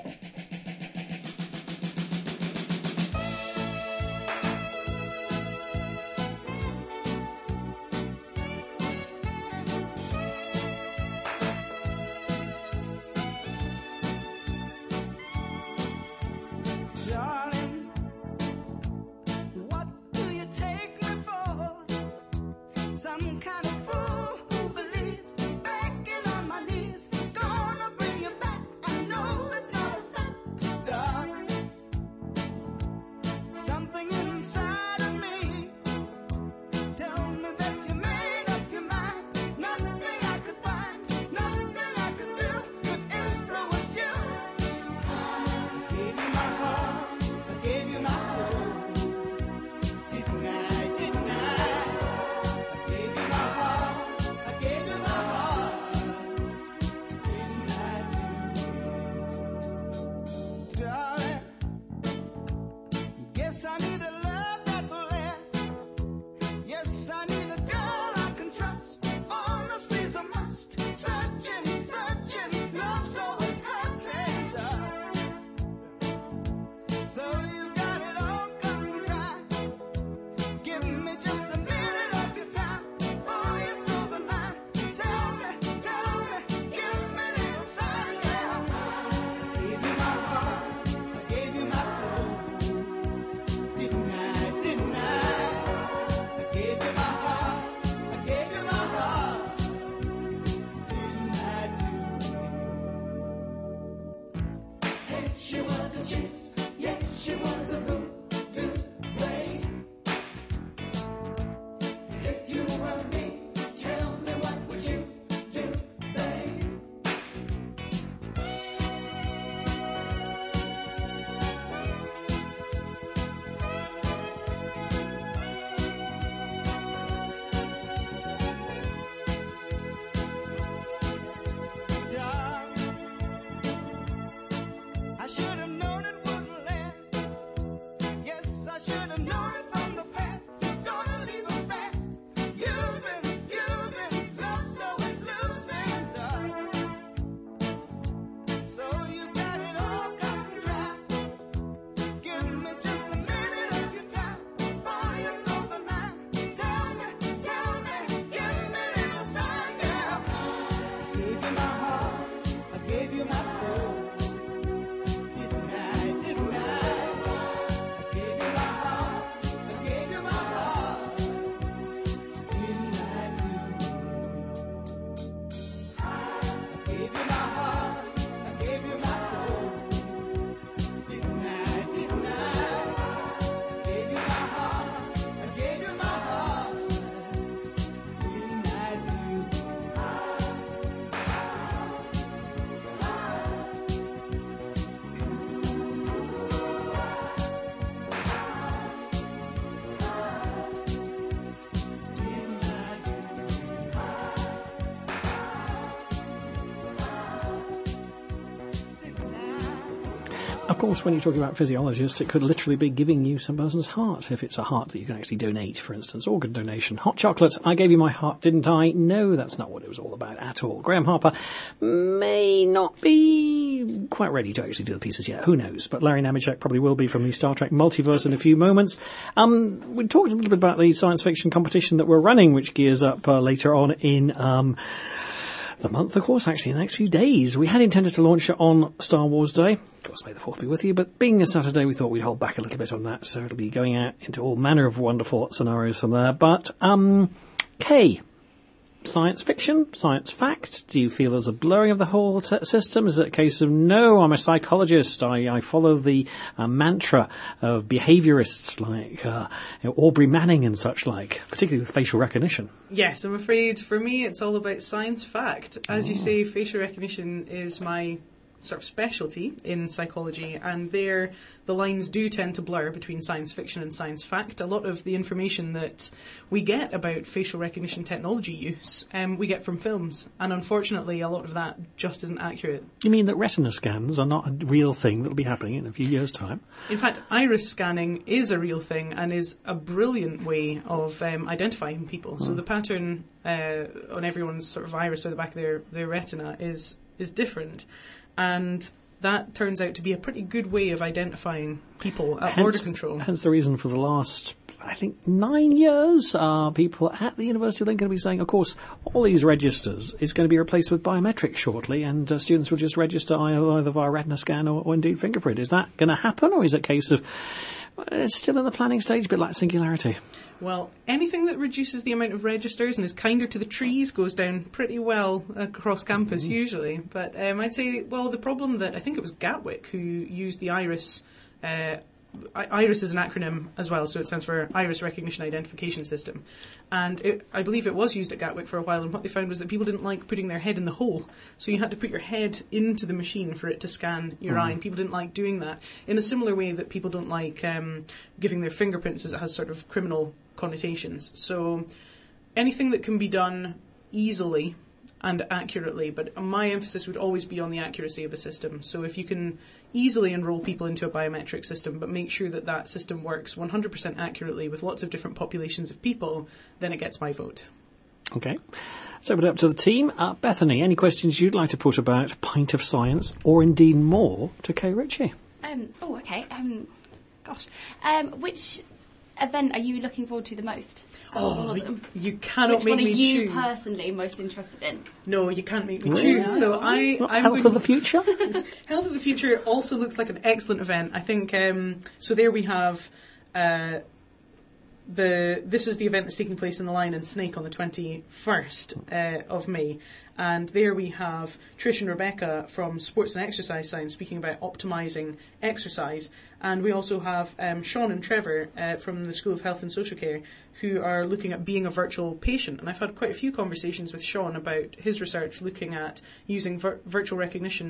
Darling, what do you take me for? Some kind of fool who believes begging on my knees is gonna bring you back. I know it's not a fact, darling. Something inside of me tells me that you made up your mind. Nothing I could find, nothing I could do could influence you. I gave you my heart, I gave you my soul. Didn't I, didn't I? I gave you my heart, I gave you my heart. Didn't I do? Darling, guess I need a love that will last. Yes, I need a girl I can trust. Honesty's a must. Searching, searching, love's always hurting, darling. So you got it all cut and dry. Give me just a minute of your time before you throw the line. Tell me, give me a little sign, girl. I gave you my heart, I gave you my soul. Didn't I, didn't I? I gave you my heart, I gave you my heart. Didn't I do? Hey, she was a jinx, yeah, she was a voodoo queen. If you were me, tell me what would you do, babe? Darling, I should have known it wouldn't last. Yes, I should have known it from the past. You're gonna leave us fast. Using, love's always losing, darling. So you got it all cut and dry. Give me just a minute of your time before you throw the line. Tell me, give me a little sign, girl. I gave you my heart, I gave you my soul. Didn't I, didn't I? I gave you my heart, I gave you my heart. Didn't I do? I gave you my heart, I gave you my soul. Didn't I, didn't I? I gave you my heart, I gave you my heart. Didn't I do? Of course, when you're talking about physiologists, it could literally be giving you some person's heart, if it's a heart that you can actually donate, for instance, organ donation. Hot chocolate, I gave you my heart, didn't I? No, that's not what it was all about at all. Graham Harper may not be quite ready to actually do the pieces yet, who knows? But Larry Nemeczek probably will be from the Star Trek multiverse in a few moments. We talked a little bit about the science fiction competition that we're running, which gears up later on in the month, of course, actually, in the next few days. We had intended to launch it on Star Wars Day. Of course, may the 4th be with you, but being a Saturday, we thought we'd hold back a little bit on that, so it'll be going out into all manner of wonderful scenarios from there. But, Kay, science fiction, science fact? Do you feel there's a blurring of the whole system? Is it a case of, no, I'm a psychologist, I follow the mantra of behaviourists like Aubrey Manning and such like, particularly with facial recognition? Yes, I'm afraid for me it's all about science fact. As you say, facial recognition is my sort of specialty in psychology, and there the lines do tend to blur between science fiction and science fact. A lot of the information that we get about facial recognition technology use, we get from films, and unfortunately a lot of that just isn't accurate. You mean that retina scans are not a real thing that'll be happening in a few years' time? In fact, iris scanning is a real thing and is a brilliant way of identifying people. So the pattern on everyone's sort of iris or the back of their retina is different. And that turns out to be a pretty good way of identifying people at border control. Hence the reason for the last, I think, 9 years, people at the University of Lincoln will be saying, of course, all these registers is going to be replaced with biometrics shortly, and either will just register either via retina scan or indeed fingerprint. Is that going to happen, or is it a case of it's still in the planning stage, a bit like Singularity? Well, anything that reduces the amount of registers and is kinder to the trees goes down pretty well across campus usually. But I'd say, well, the problem that I think it was Gatwick who used the IRIS. IRIS is an acronym as well, so it stands for Iris Recognition Identification System. And I believe it was used at Gatwick for a while, and what they found was that people didn't like putting their head in the hole. So you had to put your head into the machine for it to scan your eye, and people didn't like doing that. In a similar way that people don't like giving their fingerprints, as it has sort of criminal connotations. So anything that can be done easily and accurately, but my emphasis would always be on the accuracy of a system. So if you can easily enrol people into a biometric system, but make sure that that system works 100% accurately with lots of different populations of people, then it gets my vote. Okay. So over up to the team. Bethany, any questions you'd like to put about Pint of Science, or indeed more, to Kay Ritchie? Which event are you looking forward to the most? Oh, you cannot make me choose. Which one are you personally most interested in? No, you can't make me choose. So I'm Health of the Future? Health of the Future also looks like an excellent event. I think, so there we have this is the event that's taking place in the Lion and Snake on the 21st of May. And there we have Trish and Rebecca from Sports and Exercise Science speaking about optimising exercise. And we also have Sean and Trevor from the School of Health and Social Care who are looking at being a virtual patient. And I've had quite a few conversations with Sean about his research looking at using virtual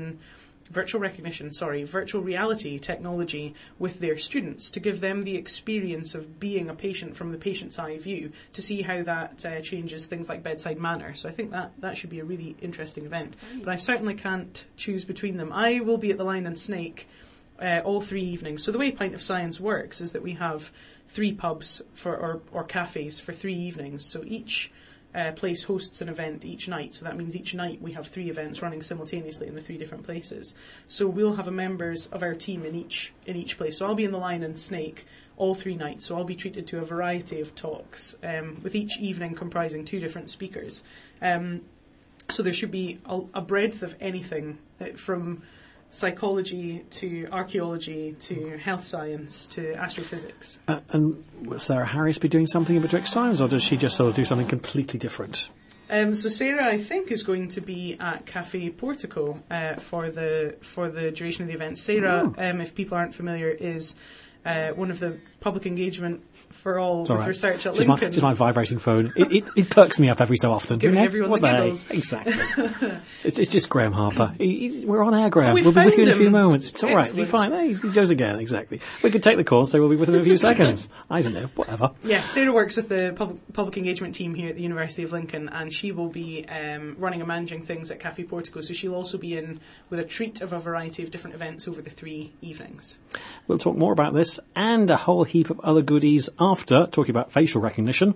reality technology with their students to give them the experience of being a patient from the patient's eye view, to see how that changes things like bedside manner. So I think that should be a really interesting event. But I certainly can't choose between them. I will be at the Lion and Snake all 3 evenings. So the way Pint of Science works is that we have 3 pubs or cafes for 3 evenings. So each place hosts an event each night, so that means each night we have 3 events running simultaneously in the 3 different places. So we'll have members of our team in each place. So I'll be in the Lion and Snake all 3 nights, so I'll be treated to a variety of talks, with each evening comprising 2 different speakers. So there should be a breadth of anything, from psychology to archaeology to health science to astrophysics. And will Sarah Harris be doing something in betwixt times, or does she just sort of do something completely different? So Sarah, I think, is going to be at Cafe Portico for the duration of the event. Sarah, if people aren't familiar, is one of the public engagement for all with research at Lincoln. It's my vibrating phone. It perks me up every so often. Giving everyone the giggles. Exactly. it's just Graham Harper. We're on air, Graham. We'll be with you in a few moments. It's all right. We'll be fine. Hey, he goes again. Exactly. We could take the call, so we'll be with him in a few seconds. I don't know. Whatever. Yes, Sarah works with the public engagement team here at the University of Lincoln, and she will be running and managing things at Cafe Portico. So she'll also be in with a treat of a variety of different events over the 3 evenings. We'll talk more about this and a whole heap of other goodies after talking about facial recognition.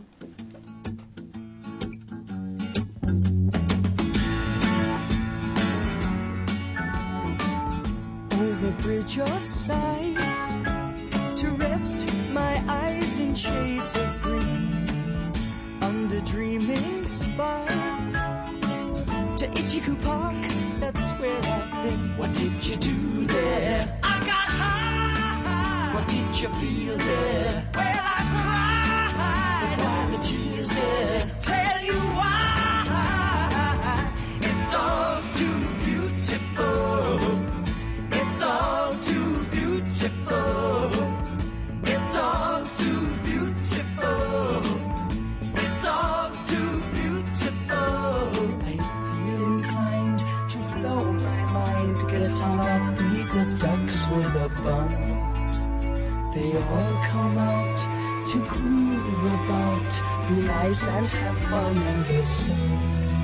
Over bridge of sights, to rest my eyes in shades of green, under dreaming spires, to Ichiku Park, that's where I've been. What did you do there? I got high. What did you feel there? Well, I cried. But why the tears there? Tell you why. come out to groove about, be nice and have fun and listen.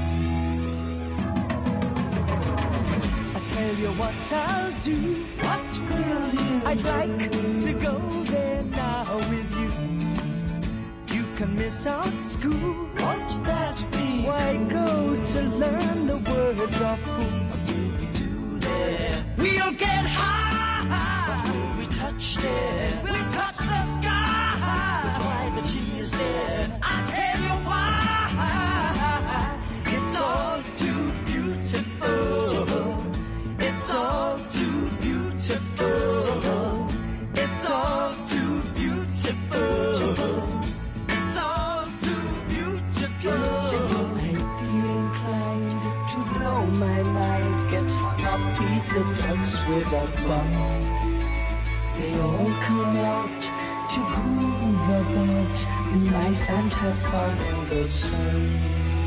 I tell you what I'll do. What will you I'd like to go there now with you. You can miss out school. Won't that be? Why go to learn the words of who? What will we do there? We'll get high. What will we touch there? Will we touch the sky? We'll try the cheese there. I'll tell you why. It's all too beautiful. It's all too beautiful. It's all too beautiful. It's all too beautiful. I feel inclined to blow my mind, get hung up, beat the ducks with a bum. They all come out to groove about, be nice and have fun in the sun.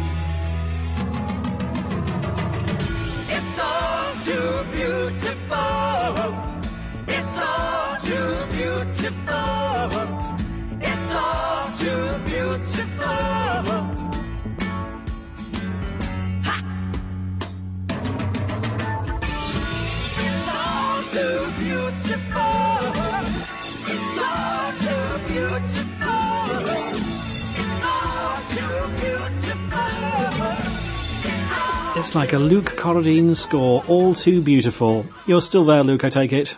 It's all too beautiful. It's all too beautiful. It's all too beautiful. Ha! It's all too beautiful. It's all too beautiful. It's all too beautiful. It's like a Luke Corradine score, all too beautiful. You're still there, Luke, I take it?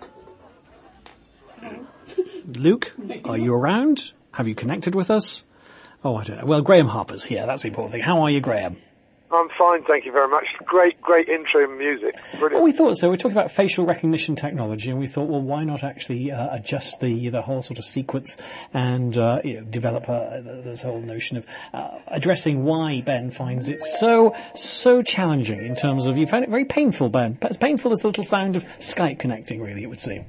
Luke, are you around? Have you connected with us? Oh, I don't know. Well, Graham Harper's here, that's the important thing. How are you, Graham? I'm fine, thank you very much. Great intro music. Brilliant. Well, we thought so. We're talking about facial recognition technology, and we thought, well, why not actually adjust the whole sort of sequence and develop this whole notion of addressing why Ben finds it so challenging in terms of, you found it very painful, Ben. As painful as the little sound of Skype connecting, really, it would seem.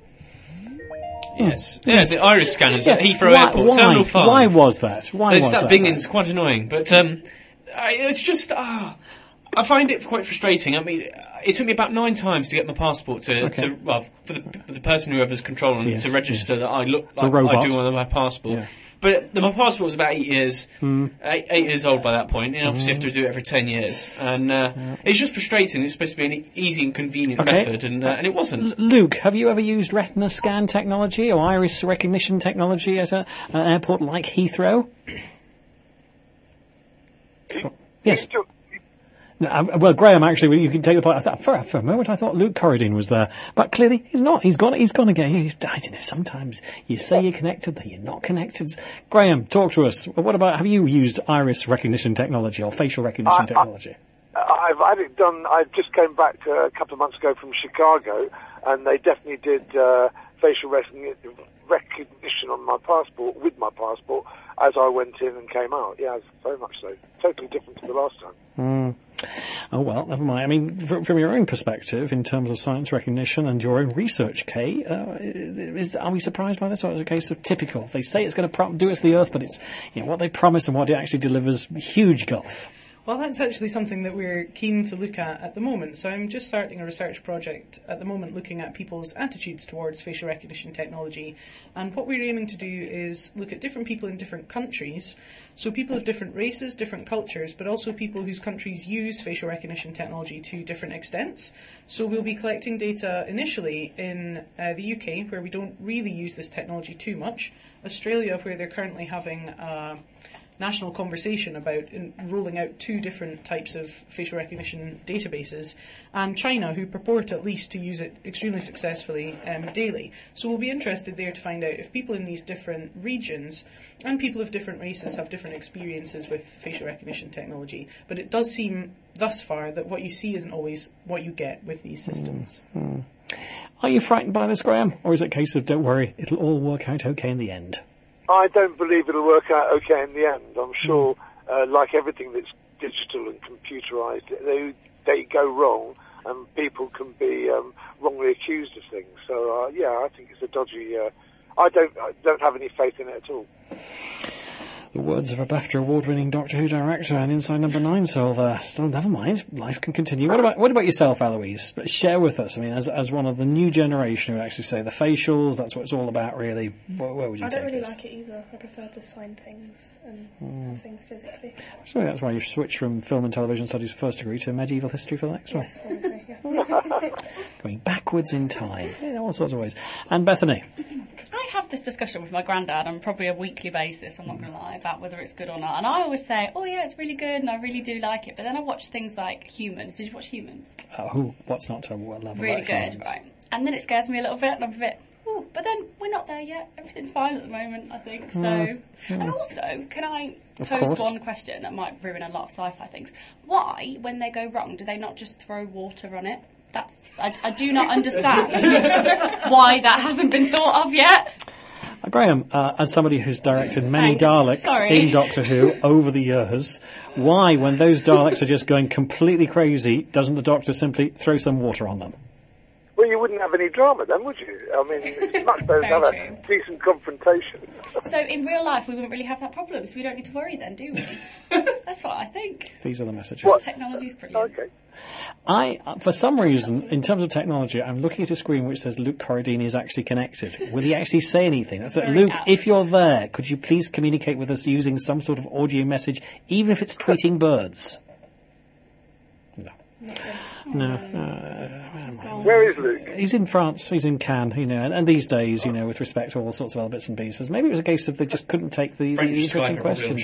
Yes. Yeah, the iris scanners at Heathrow Airport, Terminal 5. Why was that? Why was that? Binging's quite annoying, but it's just I find it quite frustrating. I mean, it took me about 9 times to get my passport for the person who has control on it to register that I look like I do on my passport. Yeah. But my passport was about 8 years, 8 years old by that point, and obviously you have to do it every 10 years. And it's just frustrating. It's supposed to be an easy and convenient method, and it wasn't. Luke, have you ever used retina scan technology or iris recognition technology at an airport like Heathrow? Yes. No, well, Graham, actually, you can take the point. For a moment, I thought Luke Corradine was there, but clearly he's not. He's gone again. I don't know. Sometimes you say you're connected, then you're not connected. Graham, talk to us. What about? Have you used iris recognition technology or facial recognition technology? I've had it done. I just came back a couple of months ago from Chicago, and they definitely did facial recognition on my passport, with my passport, as I went in and came out. Yeah, very much so. Totally different to the last time. Oh, well, never mind. I mean, from your own perspective, in terms of science recognition and your own research, Kay, are we surprised by this, or is it a case of typical? They say it's going to do us the earth, but it's what they promise and what it actually delivers, huge gulf. Well, that's actually something that we're keen to look at the moment. So I'm just starting a research project at the moment looking at people's attitudes towards facial recognition technology. And what we're aiming to do is look at different people in different countries. So people of different races, different cultures, but also people whose countries use facial recognition technology to different extents. So we'll be collecting data initially in the UK, where we don't really use this technology too much. Australia, where they're currently having national conversation about rolling out 2 different types of facial recognition databases, and China, who purport at least to use it extremely successfully daily. So we'll be interested there to find out if people in these different regions and people of different races have different experiences with facial recognition technology. But it does seem thus far that what you see isn't always what you get with these systems. Are you frightened by this, Graham? Or is it a case of, don't worry, it'll all work out okay in the end? I don't believe it'll work out okay in the end. I'm sure, like everything that's digital and computerized, they go wrong, and people can be wrongly accused of things. So, I think it's a dodgy. I don't have any faith in it at all. The words of a BAFTA award-winning Doctor Who director and Inside Number 9 soul there. Still, never mind. Life can continue. What about yourself, Eloise? Share with us. I mean, as one of the new generation who actually say the facials, that's what it's all about, really. Where would you take this? I don't really like it either. I prefer to sign things and have things physically. So that's why you switched from film and television studies first degree to medieval history for the next one. Yes, obviously, yeah. Going backwards in time. In all sorts of ways. And Bethany? I have this discussion with my granddad on probably a weekly basis, I'm not going to lie, about whether it's good or not. And I always say, oh yeah, it's really good and I really do like it. But then I watch things like Humans. Did you watch Humans? What's not to love Really about good, Humans? right. And then it scares me a little bit and I'm a bit, ooh, but then we're not there yet. Everything's fine at the moment, I think. So, And also, can I pose one question that might ruin a lot of sci-fi things? Why, when they go wrong, do they not just throw water on it? I do not understand why that hasn't been thought of yet. Graham, as somebody who's directed many Daleks in Doctor Who over the years, why, when those Daleks are just going completely crazy, doesn't the Doctor simply throw some water on them? Well, you wouldn't have any drama then, would you? I mean, it's much better to have a decent confrontation. So in real life, we wouldn't really have that problem, so we don't need to worry then, do we? That's what I think. These are the messages. Technology's brilliant. Okay. For some reason, in terms of technology, I'm looking at a screen which says Luke Corradini is actually connected. Will he actually say anything? That's it. Luke, if you're there, could you please communicate with us using some sort of audio message, even if it's tweeting birds? No. Where is Luke? He's in France. He's in Cannes, and these days, with respect to all sorts of other bits and pieces, maybe it was a case of they just couldn't take the interesting questions.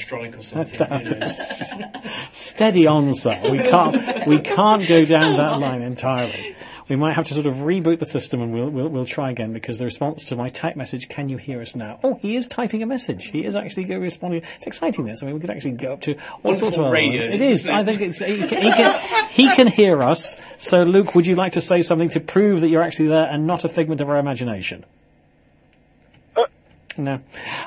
Steady on, sir. We can't go down that line entirely. We might have to sort of reboot the system and we'll try again, because the response to my type message, can you hear us now? Oh, he is typing a message. He is actually responding. It's exciting, this. I mean, we could actually go up to all sorts of radio. It is. I think he can hear us. So, Luke, would you like to say something to prove that you're actually there and not a figment of our imagination? No.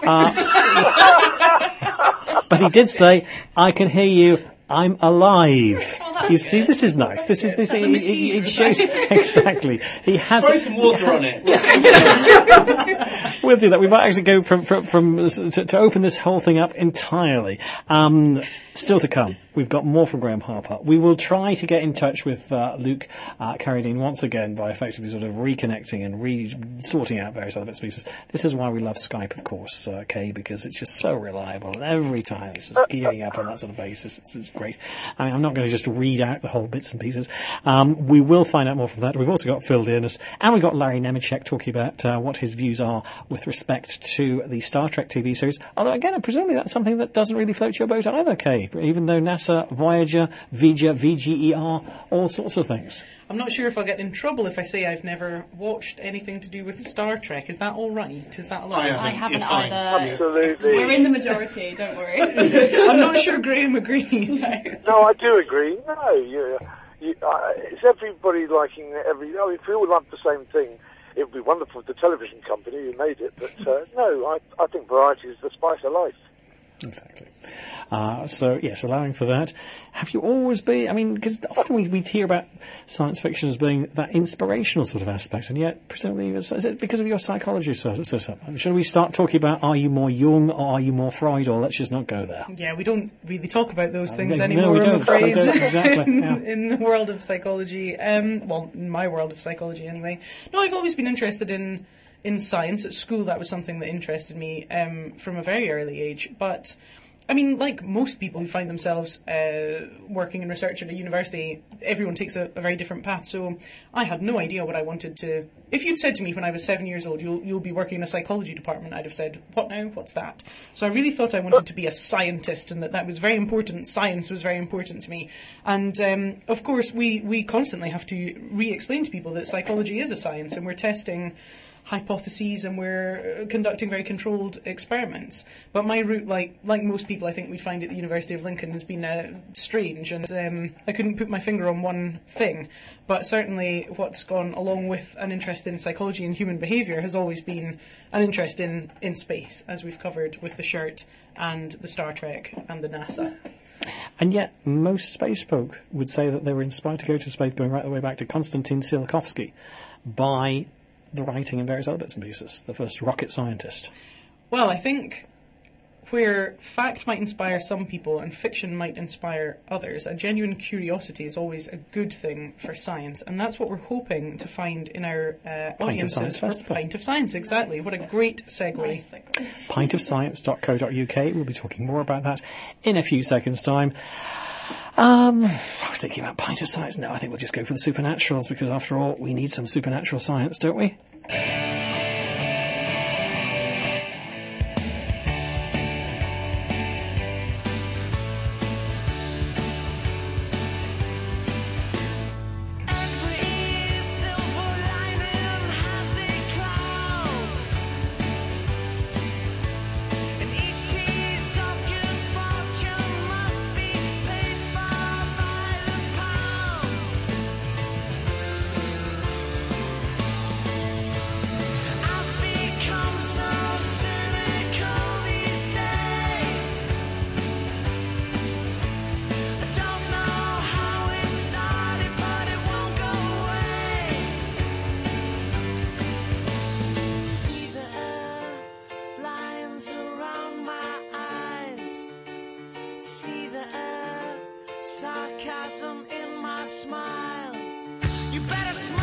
But he did say, I can hear you. I'm alive. You see, this is nice. It shows exactly. He has. Throw some water on it. We'll do that. We might actually go to open this whole thing up entirely. Still to come. We've got more from Graham Harper. We will try to get in touch with Luke Carradine once again by effectively sort of reconnecting and sorting out various other bits and pieces. This is why we love Skype, of course, Kay, because it's just so reliable. And every time it's just gearing up on that sort of basis. It's great. I mean, I'm not going to just read out the whole bits and pieces. We will find out more from that. We've also got Phil Dearness, and we've got Larry Nemeczek talking about what his views are with respect to the Star Trek TV series. Although, again, presumably that's something that doesn't really float your boat either, Kay, even though NASA, Voyager, Vija, VGER, all sorts of things. I'm not sure if I'll get in trouble if I say I've never watched anything to do with Star Trek. Is that all right? Is that allowed? I haven't either. Absolutely. We're in the majority, don't worry. I'm not sure Graham agrees. No, I do agree. No, it's everybody liking every. If we all loved the same thing, it would be wonderful if the television company who made it. But no, I think variety is the spice of life. Exactly. So, yes, allowing for that. Have you always been... I mean, because often we hear about science fiction as being that inspirational sort of aspect, and yet, presumably, is it because of your psychology? So, should we start talking about, are you more Jung or are you more Freud, or let's just not go there? Yeah, we don't really talk about those things anymore, no, we don't. I'm afraid, Exactly. in the world of psychology. Well, in my world of psychology, anyway. No, I've always been interested in science. At school, that was something that interested me from a very early age. But, I mean, like most people who find themselves working in research at a university, everyone takes a very different path. So I had no idea what I wanted to... If you'd said to me when I was 7 years old, you'll be working in a psychology department, I'd have said, what now? What's that? So I really thought I wanted to be a scientist, and that was very important. Science was very important to me. And, of course, we constantly have to re-explain to people that psychology is a science, and we're testing hypotheses and we're conducting very controlled experiments. But my route, like most people I think we'd find at the University of Lincoln, has been strange, and I couldn't put my finger on one thing. But certainly what's gone along with an interest in psychology and human behaviour has always been an interest in space, as we've covered with the shirt and the Star Trek and the NASA. And yet, most space folk would say that they were inspired to go to space going right the way back to Konstantin Tsiolkovsky by the writing and various other bits and pieces, the first rocket scientist. Well, I think where fact might inspire some people and fiction might inspire others, a genuine curiosity is always a good thing for science, and that's what we're hoping to find in our audiences Science for Festival. Pint of Science. Exactly. What a great segue. pintofscience.co.uk. We'll be talking more about that in a few seconds' time. I was thinking about Pint of Science. No, I think we'll just go for the supernaturals, because after all, we need some supernatural science, don't we? Sarcasm in my smile. You better smile.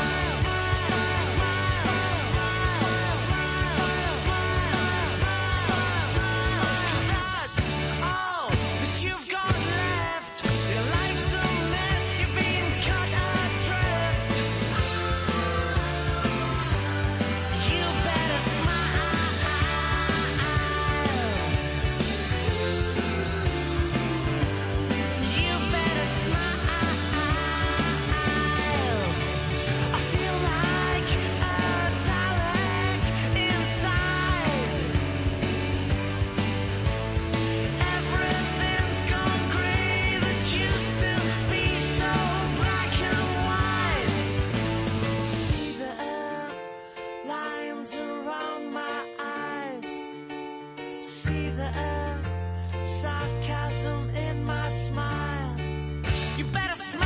Sarcasm in my smile. You better smile.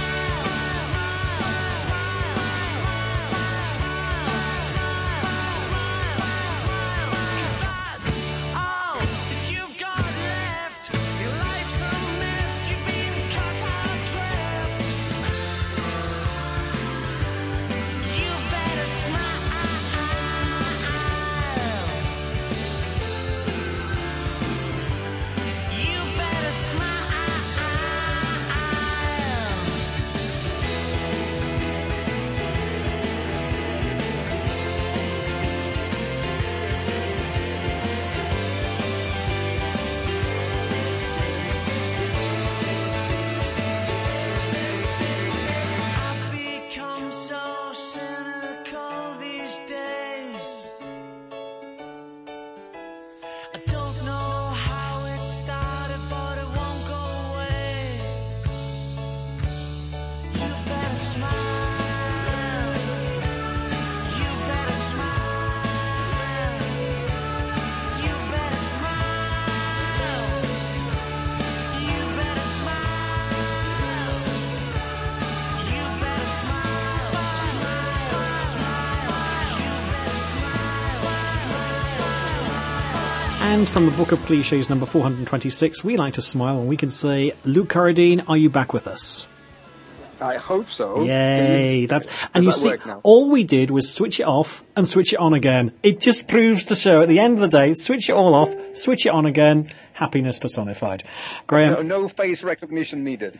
And from the Book of Clichés, number 426, we like to smile and we can say, Luke Carradine, are you back with us? I hope so. Yay! Does you that see, work now? all we did was switch it off and switch it on again. It just proves to show at the end of the day, switch it all off, switch it on again, happiness personified. Graham. No face recognition needed.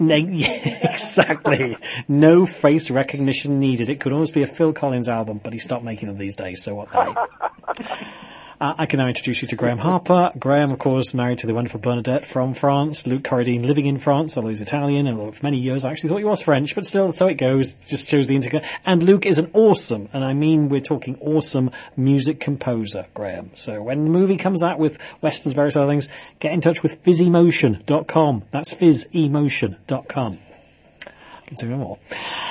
Exactly. No face recognition needed. It could almost be a Phil Collins album, but he stopped making them these days, so what the heck. I can now introduce you to Graham Harper. Graham, of course, married to the wonderful Bernadette from France. Luke Carradine living in France, although he's Italian, and for many years I actually thought he was French, but still, so it goes. Just shows the integration. And Luke is an awesome, and I mean we're talking awesome, music composer, Graham. So when the movie comes out with westerns, various other things, get in touch with fizzemotion.com. That's fizzemotion.com. I can do no more.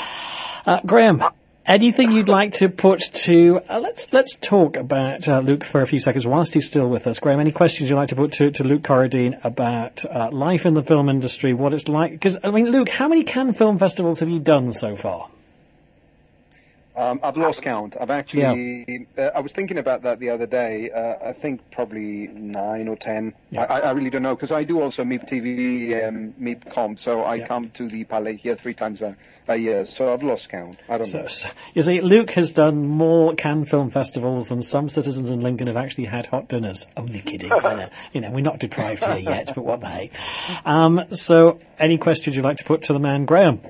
Graham, anything you'd like to put to... let's talk about Luke for a few seconds whilst he's still with us. Graham, any questions you'd like to put to Luke Carradine about life in the film industry, what it's like? Because, I mean, Luke, how many Cannes Film Festivals have you done so far? I've lost count. I've actually, I was thinking about that the other day. I think probably 9 or 10. Yeah. I really don't know, because I do also MIP TV and MIP Comp, so I come to the Palais here 3 times a year, so I've lost count. I don't know. So, you see, Luke has done more Cannes Film Festivals than some citizens in Lincoln have actually had hot dinners. Only kidding. We're not deprived here yet, but what the hey. So, any questions you'd like to put to the man, Graham?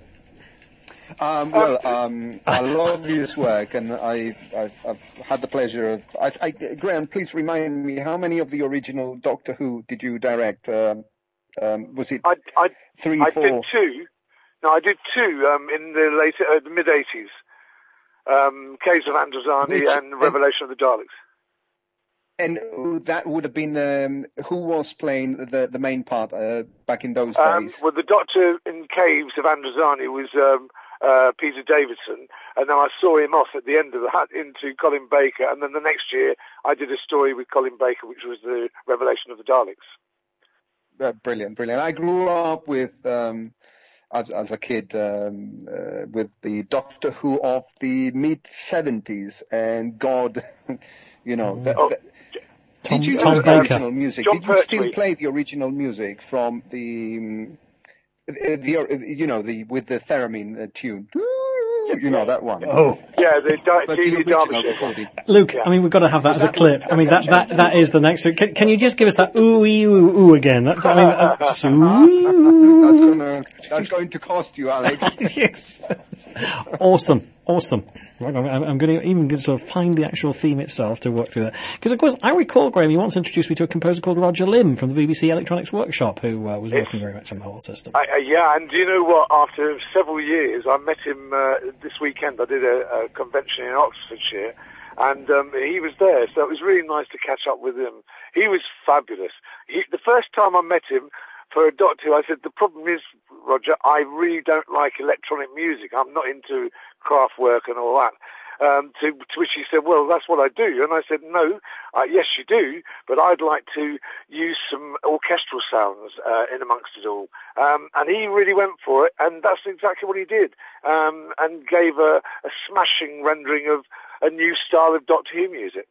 I love his work, and I've had the pleasure of... Graham, please remind me, how many of the original Doctor Who did you direct? Was it 3, 4? I did 2. No, I did 2 in the mid-80s. Caves of Androzani and Revelation of the Daleks. And that would have been who was playing the main part back in those days? Well, the Doctor in Caves of Androzani was Peter Davison, and then I saw him off at the end of into Colin Baker, and then the next year I did a story with Colin Baker, which was the Revelation of the Daleks. Brilliant. I grew up with, as a kid, with the Doctor Who of the mid-70s, and God, did you Tom use Baker. Original music? John Did you Pertwee. still play the original music from the with the theremin tune? That one. Oh. Yeah, the TV original Derbyshire. recording. Luke, I mean, we've got to have that as a clip. I mean, that is the next. Can you just give us that ooh again? That's ooh. That's going to cost you, Alex. Yes. Awesome. Right, I'm going to even sort of find the actual theme itself to work through that. Because, of course, I recall, Graham, you once introduced me to a composer called Roger Lim from the BBC Electronics Workshop, who was working very much on the whole system. Yeah, and do you know what? After several years, I met him this weekend. I did a convention in Oxfordshire, and he was there, so it was really nice to catch up with him. He was fabulous. The first time I met him, for a Doctor Who, I said, the problem is, Roger, I really don't like electronic music. I'm not into craft work and all that. To which he said, well, that's what I do. And I said, no, yes, you do, but I'd like to use some orchestral sounds in amongst it all. And he really went for it, and that's exactly what he did, and gave a smashing rendering of a new style of Doctor Who music.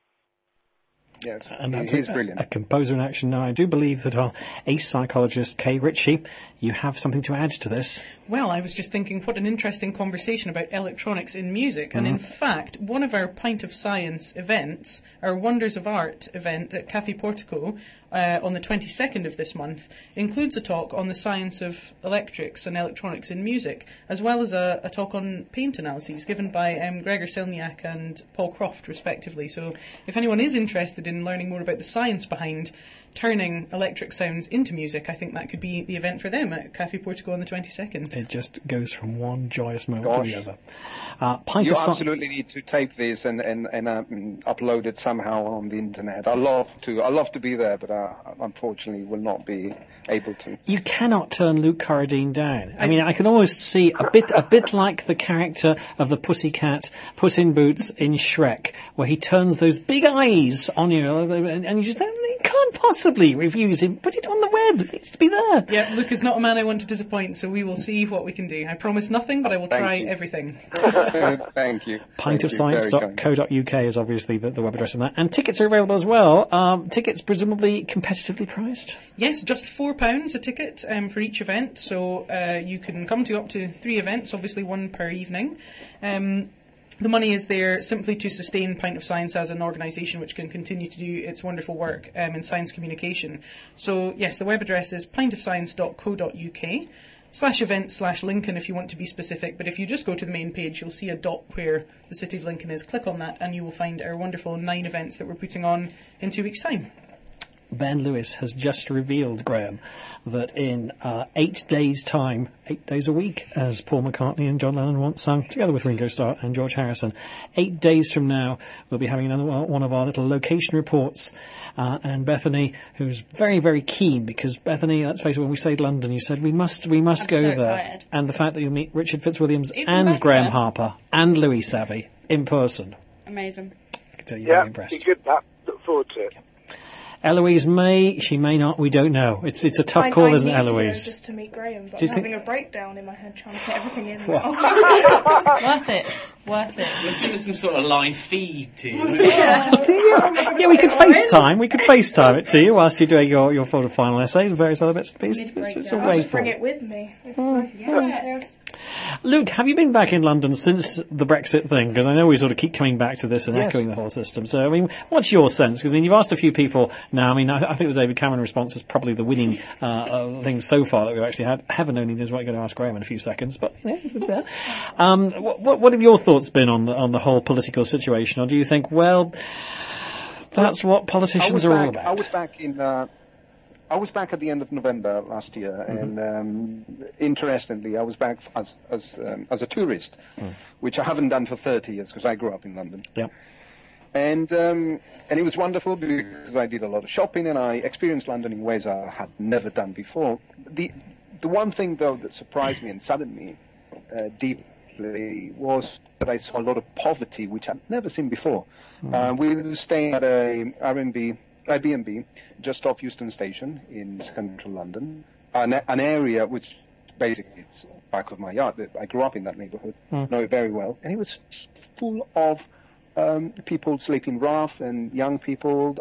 Yes, And that's he's brilliant. A composer in action. Now, I do believe that our ace psychologist, Kay Ritchie, you have something to add to this. Well, I was just thinking, what an interesting conversation about electronics in music. And in fact, one of our Pint of Science events, our Wonders of Art event at Café Portico, on the 22nd of this month, includes a talk on the science of electrics and electronics in music, as well as a talk on paint analyses given by Gregor Selniak and Paul Croft, respectively. So if anyone is interested in learning more about the science behind turning electric sounds into music, I think that could be the event for them at Café Portico on the 22nd. It just goes from one joyous moment to the other. You absolutely need to tape this and upload it somehow on the internet. I love to be there, but unfortunately will not be able to. You cannot turn Luke Carradine down. I mean, I can almost see a bit like the character of the pussycat Puss in Boots in Shrek, where he turns those big eyes on you, and you just think, you can't possibly refuse him. Put it on the web. It needs to be there. Yeah, Luke is not a man I want to disappoint, so we will see what we can do. I promise nothing, but I will try everything. Thank you. Pintofscience.co.uk is obviously the web address on that. And tickets are available as well. Tickets presumably competitively priced? Yes, just £4 a ticket for each event. So you can come to up to 3 events, obviously one per evening. The money is there simply to sustain Pint of Science as an organisation which can continue to do its wonderful work in science communication. So, yes, the web address is pintofscience.co.uk/event/Lincoln if you want to be specific. But if you just go to the main page, you'll see a dot where the City of Lincoln is. Click on that and you will find our wonderful 9 events that we're putting on in 2 weeks' time. Ben Lewis has just revealed, Graham, that in 8 days' time, 8 days a week, as Paul McCartney and John Lennon once sung, together with Ringo Starr and George Harrison, 8 days from now, we'll be having one of our little location reports. And Bethany, who's very, very keen, because Bethany, let's face it, when we say London, you said we must go so there. Excited. And the fact that you'll meet Richard Fitzwilliams Even and better. Graham Harper and Louis Savvy in person. Amazing. I can tell you're Yeah, very impressed. be good. Look forward to it. Eloise may, she may not, we don't know. It's a tough call, isn't it, I need to go Eloise? just to meet Graham, but Do I'm you think- having a breakdown in my head trying to get everything in. Worth it. Worth it. Let's do some sort of live feed to you. Yeah, we could FaceTime. We could FaceTime it to you whilst you're doing your photo final essays and various other bits and pieces. It's a I'll way just bring forward. it with me. It's fine. Yes. Luke, have you been back in London since the Brexit thing? Because I know we sort of keep coming back to this and Yes. echoing the whole system. So, I mean, what's your sense? Because, I mean, you've asked a few people now. I mean, I think the David Cameron response is probably the winning thing so far that we've actually had. Heaven only knows what you're going to ask Graham in a few seconds. But, you know, what have your thoughts been on the whole political situation? Or do you think, well, that's what politicians are all about? I was back at the end of November last year, and interestingly, I was back as a tourist, which I haven't done for 30 years because I grew up in London. Yeah. And it was wonderful because I did a lot of shopping and I experienced London in ways I had never done before. The one thing though that surprised me and saddened me deeply was that I saw a lot of poverty which I'd never seen before. We were staying at a Airbnb just off Euston Station in central London, an area which basically it's back of my yard. I grew up in that neighbourhood, know it very well, and it was full of people sleeping rough and young people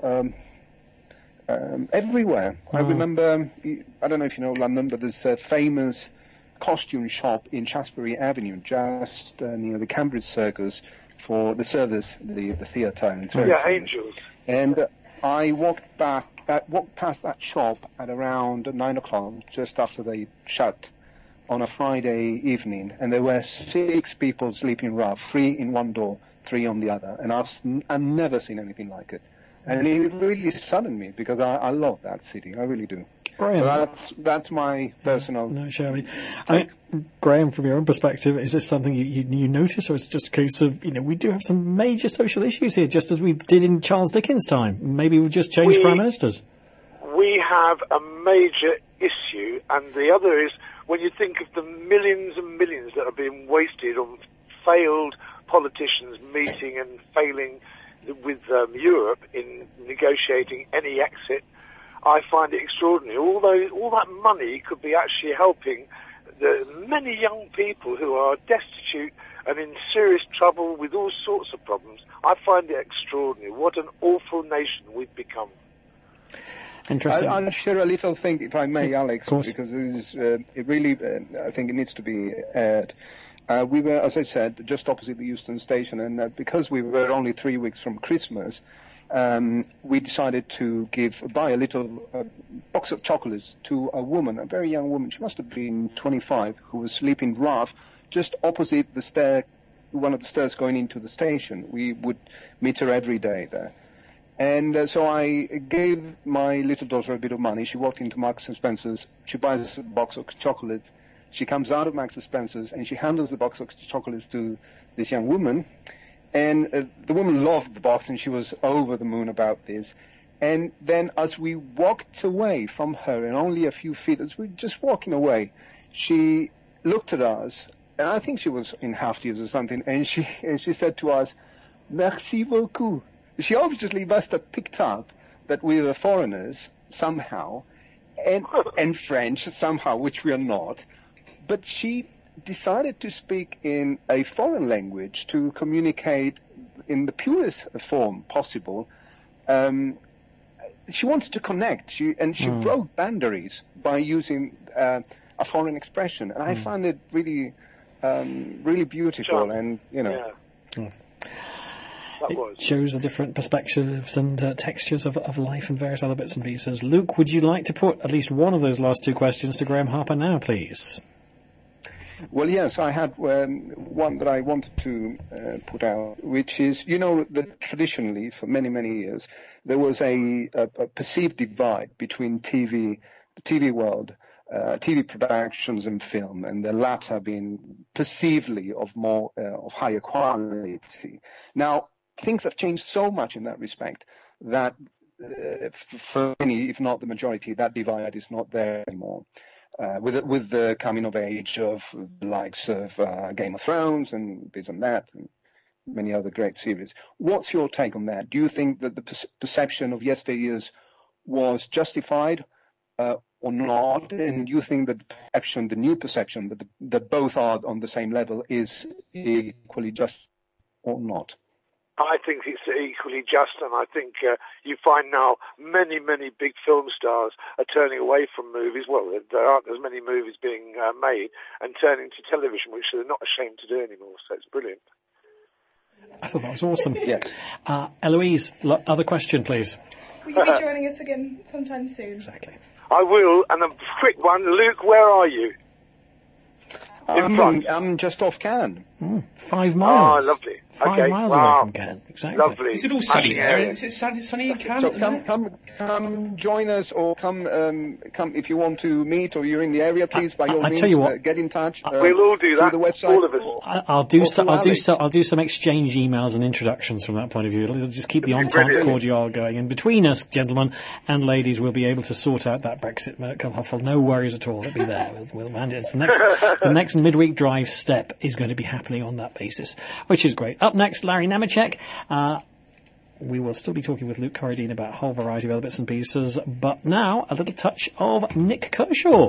everywhere. I remember, I don't know if you know London, but there's a famous costume shop in Shaftesbury Avenue, just near the Cambridge Circus, for the Service, the theatre. And Angels. And I walked past that shop at around 9 o'clock, just after they shut on a Friday evening, and there were 6 people sleeping rough, 3 in one door, 3 on the other, and I've never seen anything like it. And it really saddened me because I love that city, I really do. Graham. So that's my personal. No, Shirley. Graham, from your own perspective, is this something you notice, or is it just a case of, we do have some major social issues here, just as we did in Charles Dickens' time? Maybe we've just changed prime ministers. We have a major issue, and the other is when you think of the millions and millions that are being wasted on failed politicians meeting and failing with Europe in negotiating any exit. I find it extraordinary. Although all that money could be actually helping the many young people who are destitute and in serious trouble with all sorts of problems, I find it extraordinary. What an awful nation we've become. Interesting. I'll share a little thing, if I may, Alex, Of course. because this is, it really, I think it needs to be aired. We were, as I said, just opposite the Euston Station, and because we were only 3 weeks from Christmas, we decided to buy a little box of chocolates to a woman, a very young woman. She must have been 25, who was sleeping rough just opposite one of the stairs going into the station. We would meet her every day there. And so I gave my little daughter a bit of money. She walked into Marks and Spencer's. She buys a box of chocolates. She comes out of Marks and Spencer's and she handles the box of chocolates to this young woman. And the woman loved the box and she was over the moon about this. And then as we walked away from her, and only a few feet, as we were just walking away, she looked at us, and I think she was in half tears or something, and she said to us, "Merci beaucoup." She obviously must have picked up that we were foreigners somehow, and French somehow, which we are not. But she decided to speak in a foreign language to communicate in the purest form possible. She wanted to connect, she broke boundaries by using a foreign expression, and I found it really, really beautiful, and Yeah. It shows the different perspectives and textures of life and various other bits and pieces. Luke, would you like to put at least one of those last 2 questions to Graham Harper now, please? Well, yes, I had one that I wanted to put out, which is, that traditionally, for many, many years, there was a perceived divide between the TV world, TV productions and film, and the latter being perceivedly of higher quality. Now, things have changed so much in that respect that for many, if not the majority, that divide is not there anymore. With the coming of age of the likes of Game of Thrones and this and that, and many other great series. What's your take on that? Do you think that the perception of yesteryear's was justified or not, and you think that the new perception, that both are on the same level, is equally just or not? I think it's equally just, and I think you find now many, many big film stars are turning away from movies. Well, there aren't as many movies being made, and turning to television, which they're not ashamed to do anymore, so it's brilliant. I thought that was awesome. Yeah. Eloise, other question, please. Will you be joining us again sometime soon? Exactly. I will, and a quick one. Luke, where are you? I'm just off Cannes. 5 miles. Oh, lovely. 5 miles away from Cannes. Exactly. Lovely. Is it all sunny there? Is it sunny in Cannes? So come join us, or come if you want to meet, or you're in the area. Please, by all means, tell you what, get in touch. We'll all do that. Through the website. All of us. I'll do some exchange emails and introductions from that point of view. It'll just keep the entente cordial going. And between us, gentlemen and ladies, we'll be able to sort out that Brexit kerfuffle. No worries at all. It'll be there. We'll hand it. The next midweek drive step is going to be happening on that basis, which is great. Up next, Larry Nemeczek. We will still be talking with Luke Corradine about a whole variety of other bits and pieces, but now a little touch of Nick Kershaw.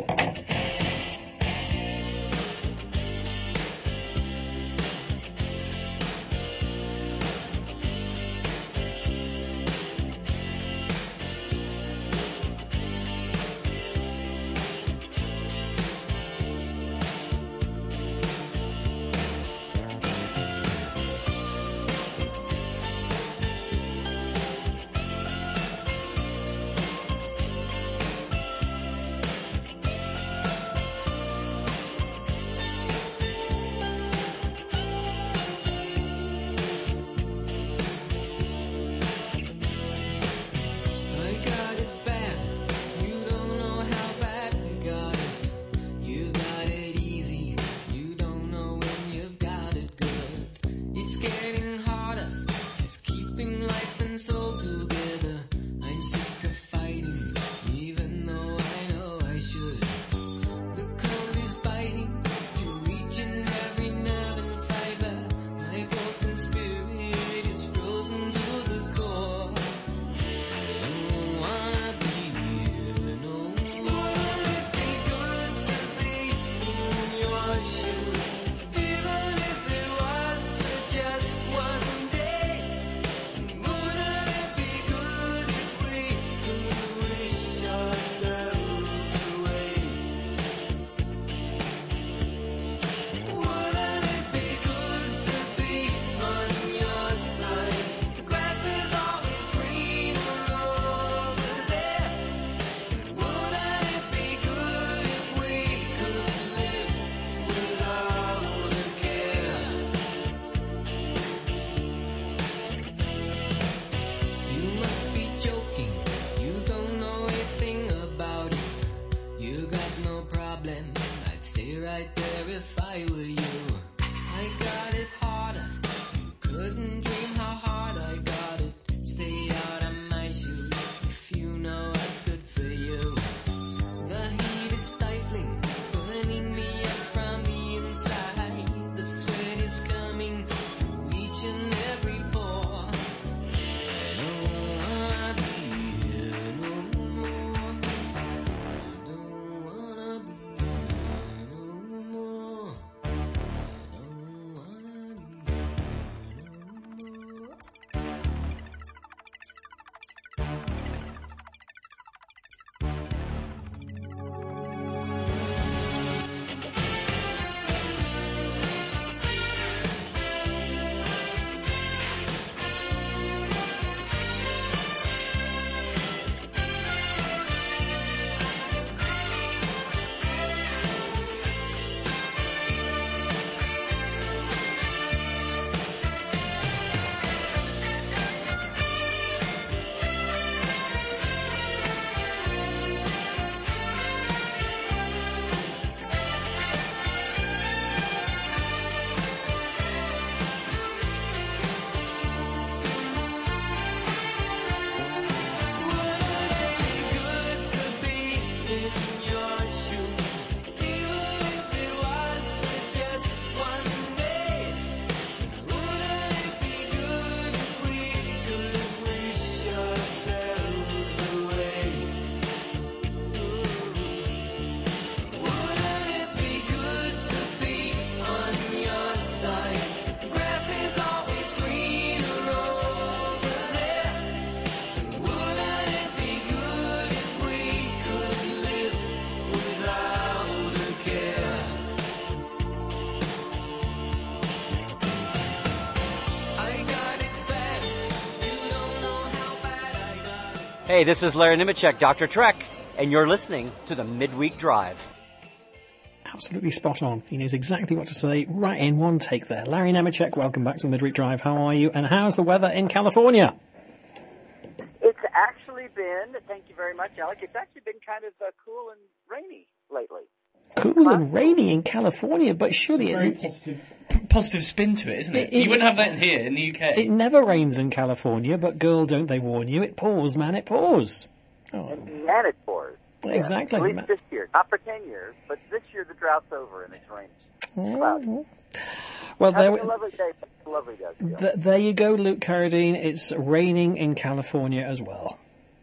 Hey, this is Larry Nemeczek, Dr. Trek, and you're listening to the Midweek Drive. Absolutely spot on. He knows exactly what to say right in one take there. Larry Nemeczek, welcome back to the Midweek Drive. How are you? And how's the weather in California? It's actually been, thank you very much, Alec, it's actually been kind of cool and rainy lately. Cool and rainy in California, but surely positive spin to it, isn't it? You wouldn't have that here in the UK. It never rains in California, but girl, don't they warn you? It pours, man, it pours. Oh. And it pours. Exactly. Yeah, at least this year. Not for 10 years, but this year the drought's over and it's raining. Cloudy. Well, a lovely day. Lovely day. There you go, Luke Carradine. It's raining in California as well.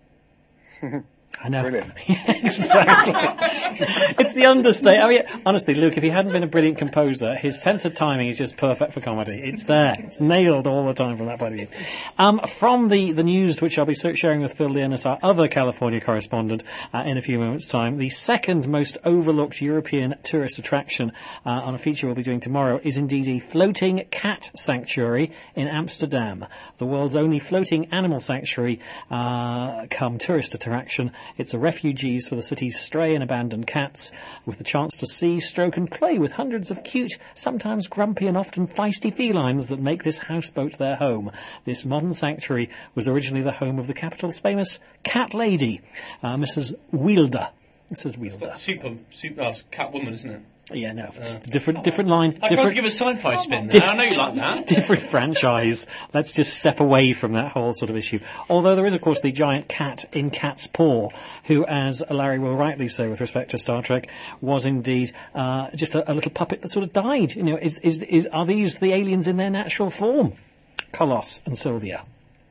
I know. Brilliant. Exactly. It's the understatement. I mean, honestly, Luke, if he hadn't been a brilliant composer, his sense of timing is just perfect for comedy. It's there. It's nailed all the time from that point of view. From the news, which I'll be sharing with Phil Leonis, our other California correspondent, in a few moments' time, the second most overlooked European tourist attraction on a feature we'll be doing tomorrow is indeed a floating cat sanctuary in Amsterdam, the world's only floating animal sanctuary come tourist attraction. It's a refugees for the city's stray and abandoned cats, with the chance to see, stroke and play with hundreds of cute, sometimes grumpy and often feisty felines that make this houseboat their home. This modern sanctuary was originally the home of the capital's famous cat lady, Mrs. Wielder. Mrs. Wielder. Super, Catwoman, isn't it? Yeah, no, it's different line. I tried to give a sci-fi spin there. I know you like that. Different franchise. Let's just step away from that whole sort of issue. Although there is, of course, the giant cat in Cat's Paw, who, as Larry will rightly say with respect to Star Trek, was indeed just a little puppet that sort of died. You know, are these the aliens in their natural form? Kolos and Sylvia.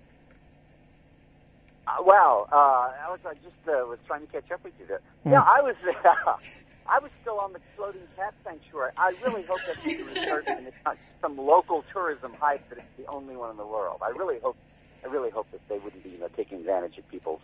Alex, I just was trying to catch up with you there. Yeah, I was still on the floating cat sanctuary. I really hope that's a resort and it's not some local tourism hype that it's the only one in the world. I really hope that they wouldn't be taking advantage of people's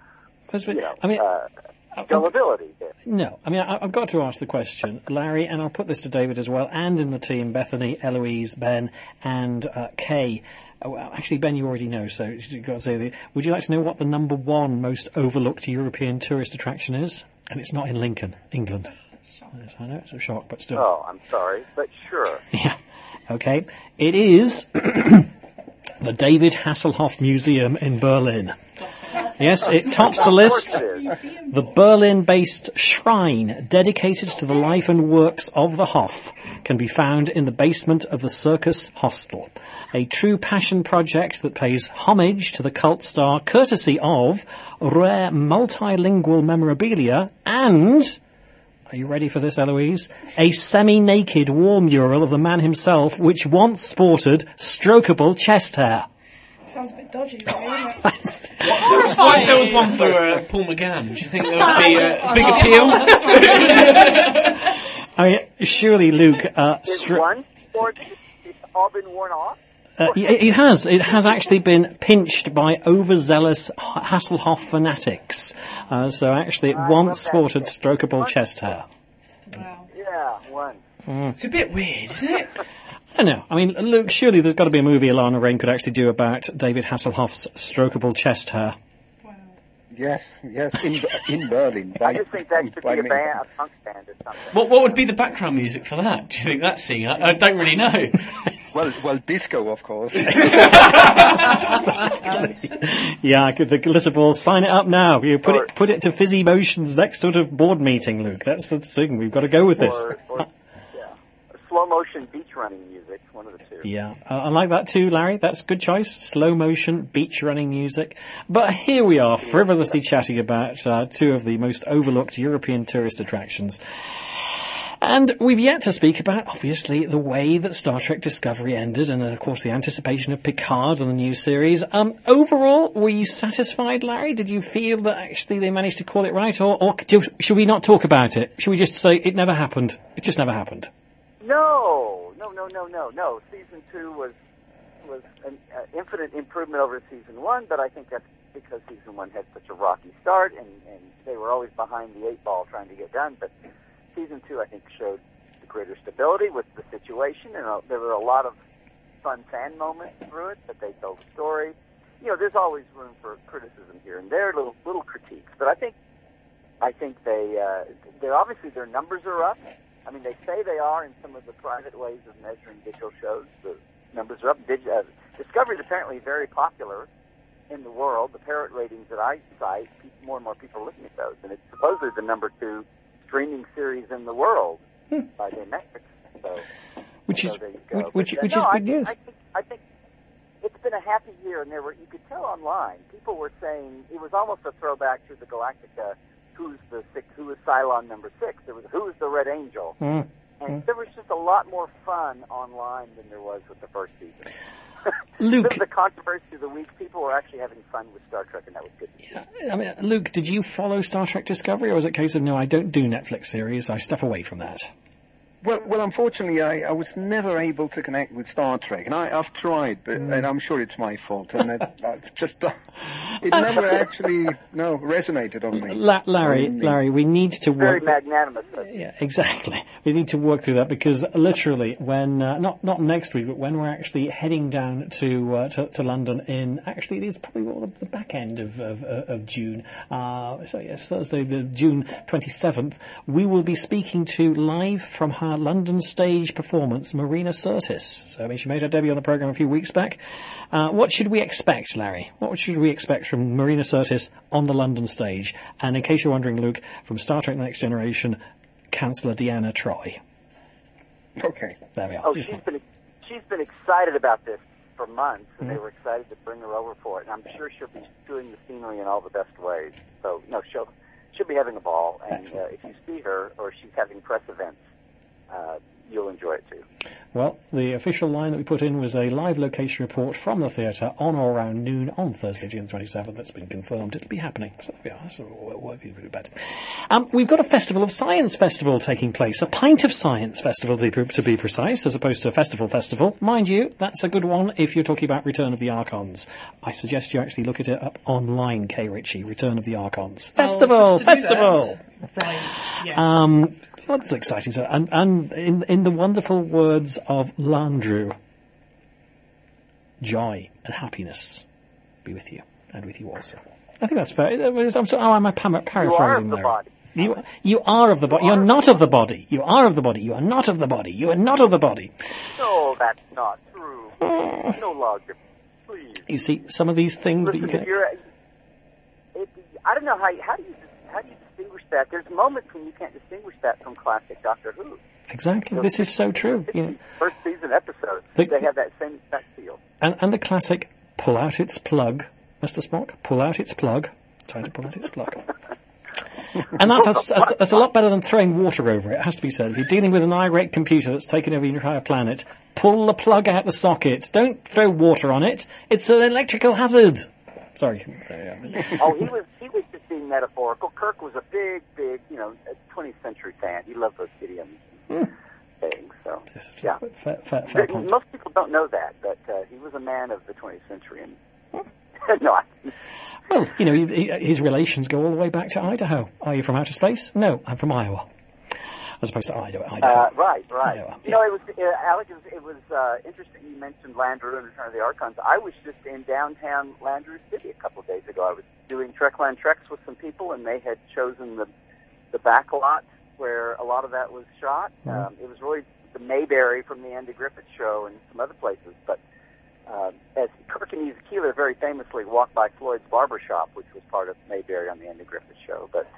gullibility there. No, I mean, I've got to ask the question, Larry, and I'll put this to David as well, and in the team, Bethany, Eloise, Ben, and Kay. Oh, well, actually, Ben, you already know, so you've got to say, would you like to know what the number one most overlooked European tourist attraction is? And it's not in Lincoln, England. Yes, I know, it's a shock, but still. Oh, I'm sorry, but sure. Yeah, okay. It is the David Hasselhoff Museum in Berlin. Yes, it tops the list. The Berlin-based shrine dedicated to the life and works of the Hoff can be found in the basement of the Circus Hostel. A true passion project that pays homage to the cult star courtesy of rare multilingual memorabilia and, are you ready for this, Eloise? A semi-naked wall mural of the man himself, which once sported strokeable chest hair. Sounds a bit dodgy, really, isn't it? What if there was one for Paul McGann? Do you think there would be a big appeal? I mean, surely, Luke... Is one sport all been worn off? It has. It has actually been pinched by overzealous Hasselhoff fanatics. So actually, it once sported strokeable chest hair. Wow. Yeah, one. It's a bit weird, isn't it? I know. I mean, Luke, surely there's got to be a movie Alana Rain could actually do about David Hasselhoff's strokeable chest hair. Yes, in Berlin. I just think that should be a punk band or something. What would be the background music for that? Do you think that's scene? I don't really know. well, disco, of course. Yeah, the glitter ball. Sign it up now. You put it to Fizzy Motion's next sort of board meeting, Luke. That's the thing. We've got to go with this. Slow motion beach running music, one of the two. Yeah, I like that too, Larry. That's a good choice. Slow motion beach running music. But here we are, frivolously chatting about two of the most overlooked European tourist attractions. And we've yet to speak about, obviously, the way that Star Trek Discovery ended, and of course the anticipation of Picard and the new series. Overall, were you satisfied, Larry? Did you feel that actually they managed to call it right, or should we not talk about it? Should we just say it never happened? It just never happened. No. Season 2 was an infinite improvement over Season 1, but I think that's because Season 1 had such a rocky start, and they were always behind the 8 ball trying to get done. But Season 2, I think, showed the greater stability with the situation, and there were a lot of fun fan moments through it, but they told the story. there's always room for criticism here and there, little critiques. But I think they're obviously their numbers are up. I mean, they say they are in some of the private ways of measuring digital shows. The numbers are up. Discovery is apparently very popular in the world. The parrot ratings that I cite, more and more people are looking at those, and it's supposedly the number 2 streaming series in the world by the metrics. So, which is there you go. which is no, good news. I think it's been a happy year, and you could tell online. People were saying it was almost a throwback to the Galactica. Who is Cylon number 6? There was who is the Red Angel, and there was just a lot more fun online than there was with the first season. Luke, the controversy of the week, people were actually having fun with Star Trek, and that was good. Yeah, I mean, Luke, did you follow Star Trek Discovery, or was it a case of no, I don't do Netflix series, I step away from that? Well, unfortunately, I was never able to connect with Star Trek, and I've tried, but and I'm sure it's my fault, and I've just it never actually resonated on me. Larry, we need to work. Very magnanimous. Yeah, exactly. We need to work through that because literally, when not next week, but when we're actually heading down to London in actually it is probably the back end of June. So yes, Thursday, the June 27th, we will be speaking to live from her London stage performance, Marina Sirtis. So, I mean, she made her debut on the programme a few weeks back. What should we expect, Larry? What should we expect from Marina Sirtis on the London stage? And in case you're wondering, Luke, from Star Trek The Next Generation, Councillor Deanna Troi. Okay. There we are. Oh, she's been excited about this for months, and they were excited to bring her over for it. And I'm sure she'll be doing the scenery in all the best ways. So, she'll be having a ball. And if you see her or she's having press events, you'll enjoy it too. Well, the official line that we put in was a live location report from the theatre on or around noon on Thursday, June 27th. That's been confirmed. It'll be happening. So there we are. So we're working really bad. We've got a Festival of Science festival taking place, a Pint of Science festival to be precise, as opposed to a festival. Mind you, that's a good one if you're talking about Return of the Archons. I suggest you actually look at it up online, Kay Ritchie, Return of the Archons. Festival! Right, yes. That's exciting. So, and in the wonderful words of Landru, joy and happiness be with you, and with you also. I think that's fair. I'm paraphrasing there. You are of the body. You're not of the body. You are of the body. You are not of the body. You are not of the body. No, that's not true. No logic, please. You see, some of these things that you can... I don't know how do you distinguish that? There's moments when you can't distinguish that from classic Doctor Who. Exactly. This is so true. First season episodes, they have that same feel. And the classic, pull out its plug, Mr. Spock, pull out its plug. Time to pull out its plug. And that's a lot better than throwing water over it, has to be said. If you're dealing with an irate computer that's taken over your entire planet, pull the plug out the socket. Don't throw water on it. It's an electrical hazard. Sorry. Oh, he was just being metaphorical. Kirk was a big, 20th century fan. He loved those idioms things. So, yeah. Fair point. Most people don't know that, but he was a man of the 20th century. And Well, his relations go all the way back to Idaho. Are you from outer space? No, I'm from Iowa. As opposed to Idaho. Right. Iowa. Alex, it was interesting you mentioned Landru and Return of the Archons. I was just in downtown Landru City a couple of days ago. I was doing Trekland Treks with some people, and they had chosen the back lot where a lot of that was shot. It was really the Mayberry from the Andy Griffith Show and some other places. But as Kirk and Eva Keeler very famously walked by Floyd's Barbershop, which was part of Mayberry on the Andy Griffith Show. But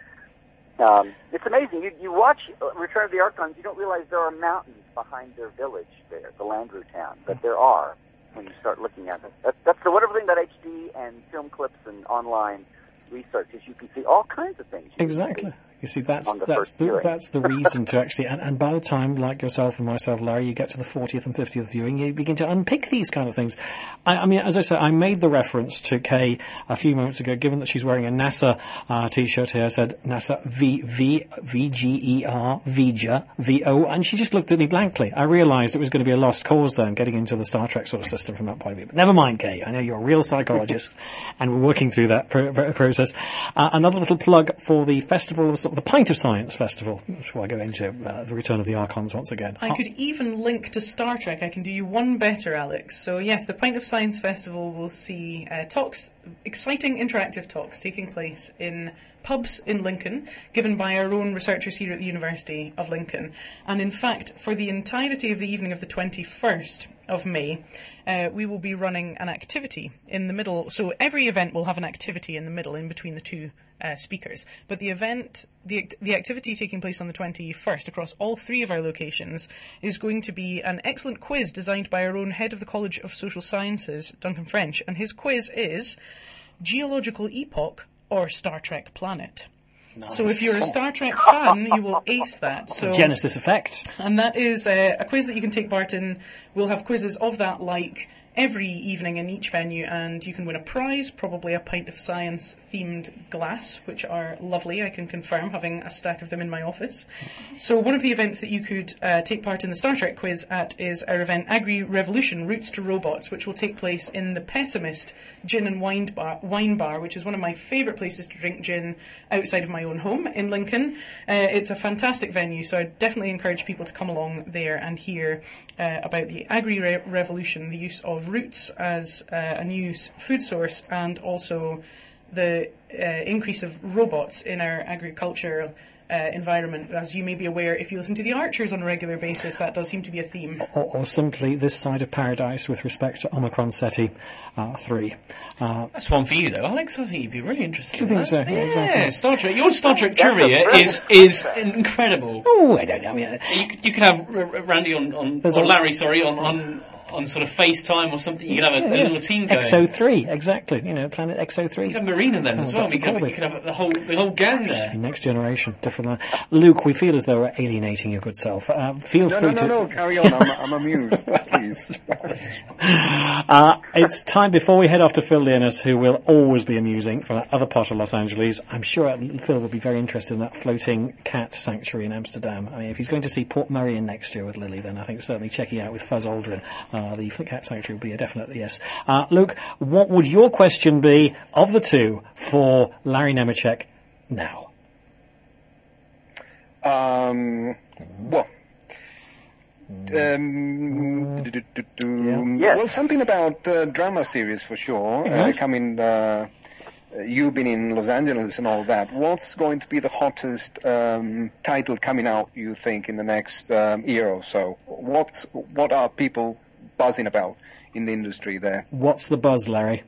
it's amazing. You watch Return of the Archons, you don't realize there are mountains behind their village there, the Landru town. But there are when you start looking at it. That's the wonderful thing about HD and film clips and online research is you can see all kinds of things. Exactly. You see, that's the reason to actually, and by the time, like yourself and myself, Larry, you get to the 40th and 50th viewing, you begin to unpick these kind of things. I mean, as I said, I made the reference to Kay a few moments ago, given that she's wearing a NASA T-shirt here. I said NASA VGER, VGER, VO, and she just looked at me blankly. I realised it was going to be a lost cause then, getting into the Star Trek sort of system from that point of view. But never mind, Kay. I know you're a real psychologist, and we're working through that process. Another little plug for the Festival of the Pint of Science Festival, before I go into the Return of the Archons once again. I could even link to Star Trek. I can do you one better, Alex. So yes, the Pint of Science Festival will see talks, exciting interactive talks taking place in pubs in Lincoln, given by our own researchers here at the University of Lincoln. And in fact, for the entirety of the evening of the 21st of May, we will be running an activity in the middle. So every event will have an activity in the middle, in between the two speakers. But the event, the activity taking place on the 21st across all three of our locations is going to be an excellent quiz designed by our own head of the College of Social Sciences, Duncan French. And his quiz is Geological Epoch or Star Trek Planet. Nice. So if you're a Star Trek fan, you will ace that. So, the Genesis effect. And that is a quiz that you can take part in. We'll have quizzes of that like every evening in each venue, and you can win a prize, probably a Pint of Science themed glass, which are lovely, I can confirm, having a stack of them in my office. So one of the events that you could take part in the Star Trek quiz at is our event Agri Revolution, Roots to Robots, which will take place in the Pessimist Gin and Wine Bar, which is one of my favourite places to drink gin outside of my own home in Lincoln. It's a fantastic venue, so I definitely encourage people to come along there and hear about the Agri Revolution, the use of roots as a new food source, and also the increase of robots in our agricultural environment. As you may be aware, if you listen to the Archers on a regular basis, that does seem to be a theme. Or simply this side of paradise with respect to Omicron Ceti 3. That's one for you, though, Alex. I think you'd be really interested. Do you think so? Yeah, exactly. Star Trek. Your Star Trek trivia is incredible. Oh, I don't know. I mean, you could have Randy or Larry, sorry, on sort of FaceTime or something. You could have a little team going. XO3, exactly. Planet XO3. You could have Marina then as well. You could have the whole gang there. Next generation, different line. Luke, we feel as though we're alienating your good self. Feel free to... No, carry on. I'm amused. Please. It's time, before we head off to Phil Leonis, who will always be amusing from that other part of Los Angeles. I'm sure Phil will be very interested in that floating cat sanctuary in Amsterdam. I mean, if he's going to see Port Murray next year with Lily, then I think certainly checking out with Fuzz Aldrin the cat sanctuary would be a definite yes. Luke, what would your question be of the two for Larry Nemeczek now? Well, something about drama series for sure. Coming, you've been in Los Angeles and all that. What's going to be the hottest title coming out, you think, in the next year or so? What are people buzzing about in the industry there? What's the buzz, Larry?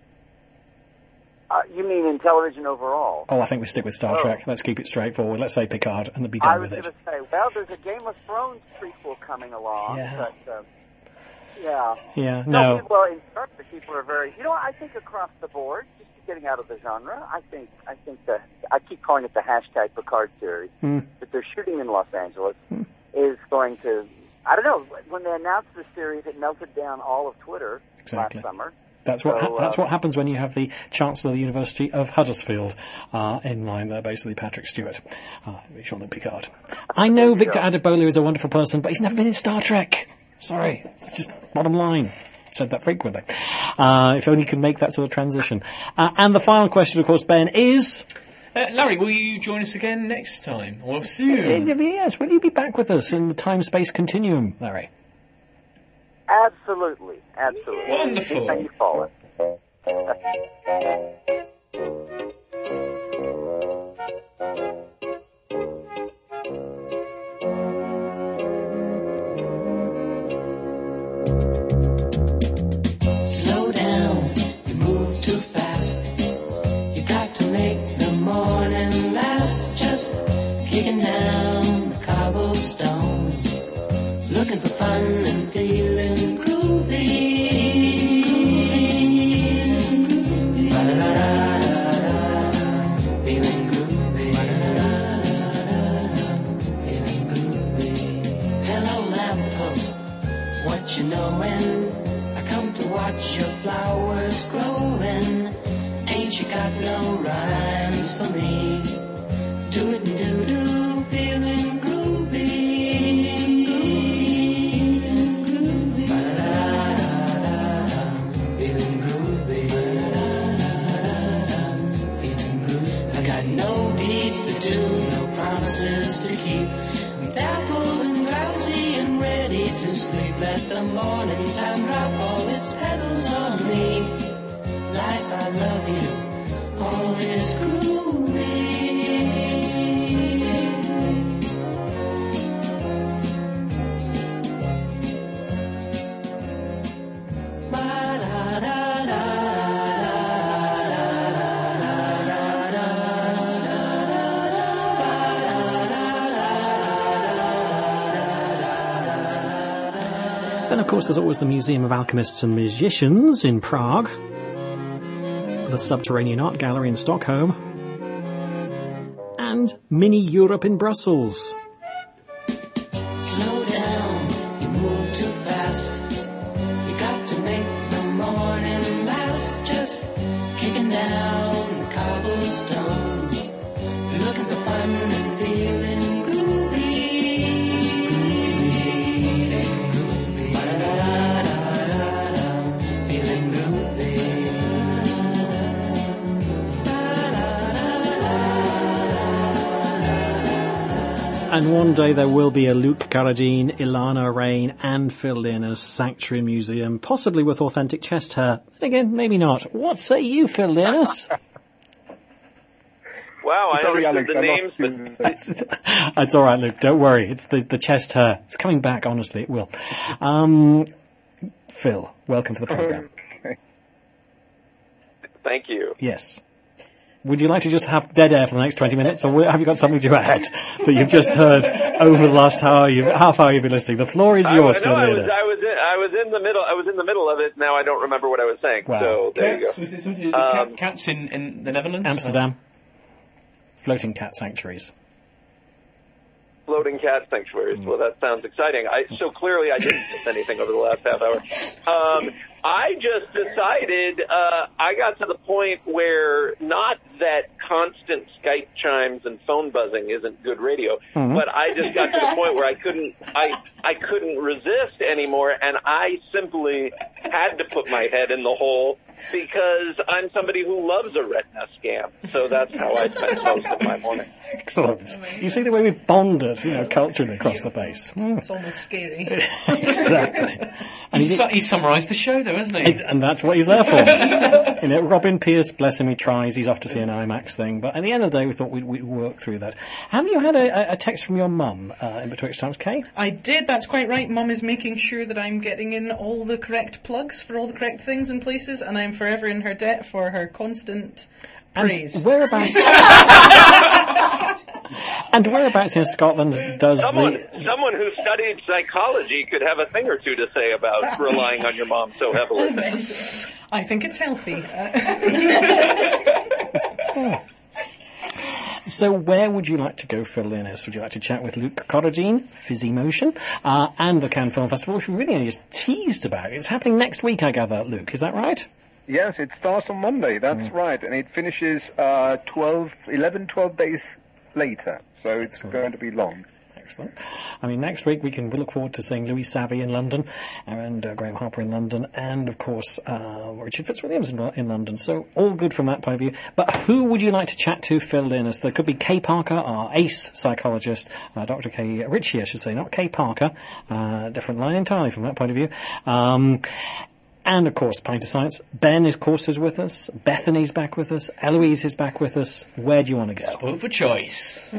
You mean in television overall? Oh, I think we stick with Star Trek. Let's keep it straightforward. Let's say Picard and be done with it. I was going to say, well, there's a Game of Thrones prequel coming along. Yeah. But, yeah. Yeah, no. Well, in Star Trek, people are very... I think across the board, just getting out of the genre, I think that... I keep calling it the hashtag Picard series, that they're shooting in Los Angeles, is going to... I don't know. When they announced the series, it melted down all of Twitter last summer. That's what happens when you have the Chancellor of the University of Huddersfield in line there, basically Patrick Stewart, Jean-Luc Picard. I know Victor Adebola is a wonderful person, but he's never been in Star Trek. Sorry, it's just bottom line. Said that frequently. If only you could make that sort of transition. And the final question, of course, Ben, is... Larry, will you join us again next time, or soon? Yes, will you be back with us in the time-space continuum, Larry? Absolutely. Wonderful. Thank you, Paula. Slow down, you move too fast. You got to make the morning last. Just kicking down the cobblestones, looking for fun and feeling groovy. Feeling groovy. Feeling groovy. Hello, lamppost, what you knowin'? I come to watch your flowers growing. Ain't you got no rhymes for me? Do it and do-do, no deeds to do, no promises to keep. I'm dappled and drowsy and ready to sleep. Let the morning time drop all its petals on me. Life, I love you, all is groovy. Then, of course, there's always the Museum of Alchemists and Magicians in Prague, the Subterranean Art Gallery in Stockholm, and Mini Europe in Brussels. Slow down, you move too fast. You got to make the morning last. Just kicking down the cobblestones, looking for fun and feeling groovy. Feeling groovy. And one day there will be a Luke Carradine, Ilana Rain and Phil Learner's Sanctuary Museum, possibly with authentic chest hair. Then again, maybe not. What say you, Phil Learners? Wow, Sorry, I Alex, understood the I names, lost you. but It's all right, Luke. Don't worry. It's the chest hair. It's coming back, honestly. It will. Phil, welcome to the programme. thank you. Yes. Would you like to just have dead air for the next 20 minutes, or have you got something to add that you've just heard over the last half hour you've been listening? The floor is yours, Phil Learners. I was in the middle. I was in the middle of it. Now I don't remember what I was saying. Wow. So there you Cats? go. Was it something to do with cats in the Netherlands? Amsterdam. Floating cat sanctuaries. Floating cat sanctuaries. Well, that sounds exciting. So clearly I didn't miss anything over the last half hour. I just decided I got to the point where not that constant Skype chimes and phone buzzing isn't good radio, but I just got to the point where I couldn't resist anymore, and I simply had to put my head in the hole because I'm somebody who loves a retina scam. So that's how I spend most of my morning. Excellent. You see the way we've bonded, culturally across the base. It's almost scary. Exactly. And He's summarised the show, though, hasn't he? And that's what he's there for. Robin Pierce, bless him, he tries. He's off to see an IMAX thing. But at the end of the day, we thought we'd work through that. Have you had a text from your mum in betwixt times, Kay? I did, that's quite right. Mum is making sure that I'm getting in all the correct plugs for all the correct things and places, and I'm forever in her debt for her constant praise. And whereabouts... And whereabouts in Scotland does Someone who studied psychology could have a thing or two to say about relying on your mom so heavily. I think it's healthy. So where would you like to go, Phil Learners? Would you like to chat with Luke Carradine, Fizzy Motion, and the Cannes Film Festival, which we really only just teased about? It's happening next week, I gather, Luke. Is that right? Yes, it starts on Monday. That's right. And it finishes 12 days later. So it's going to be long. Excellent. I mean, next week we look forward to seeing Louis Savvy in London, and Graham Harper in London, and of course Richard Fitzwilliams in London. So all good from that point of view. But who would you like to chat to, Phil Learners? There could be Kay Parker, our ace psychologist, Dr. Kay Ritchie, I should say, not Kay Parker. Different line entirely from that point of view. And, of course, Pint of Science. Ben, of course, is with us. Bethany's back with us. Eloise is back with us. Where do you want to go? Spoiled for choice.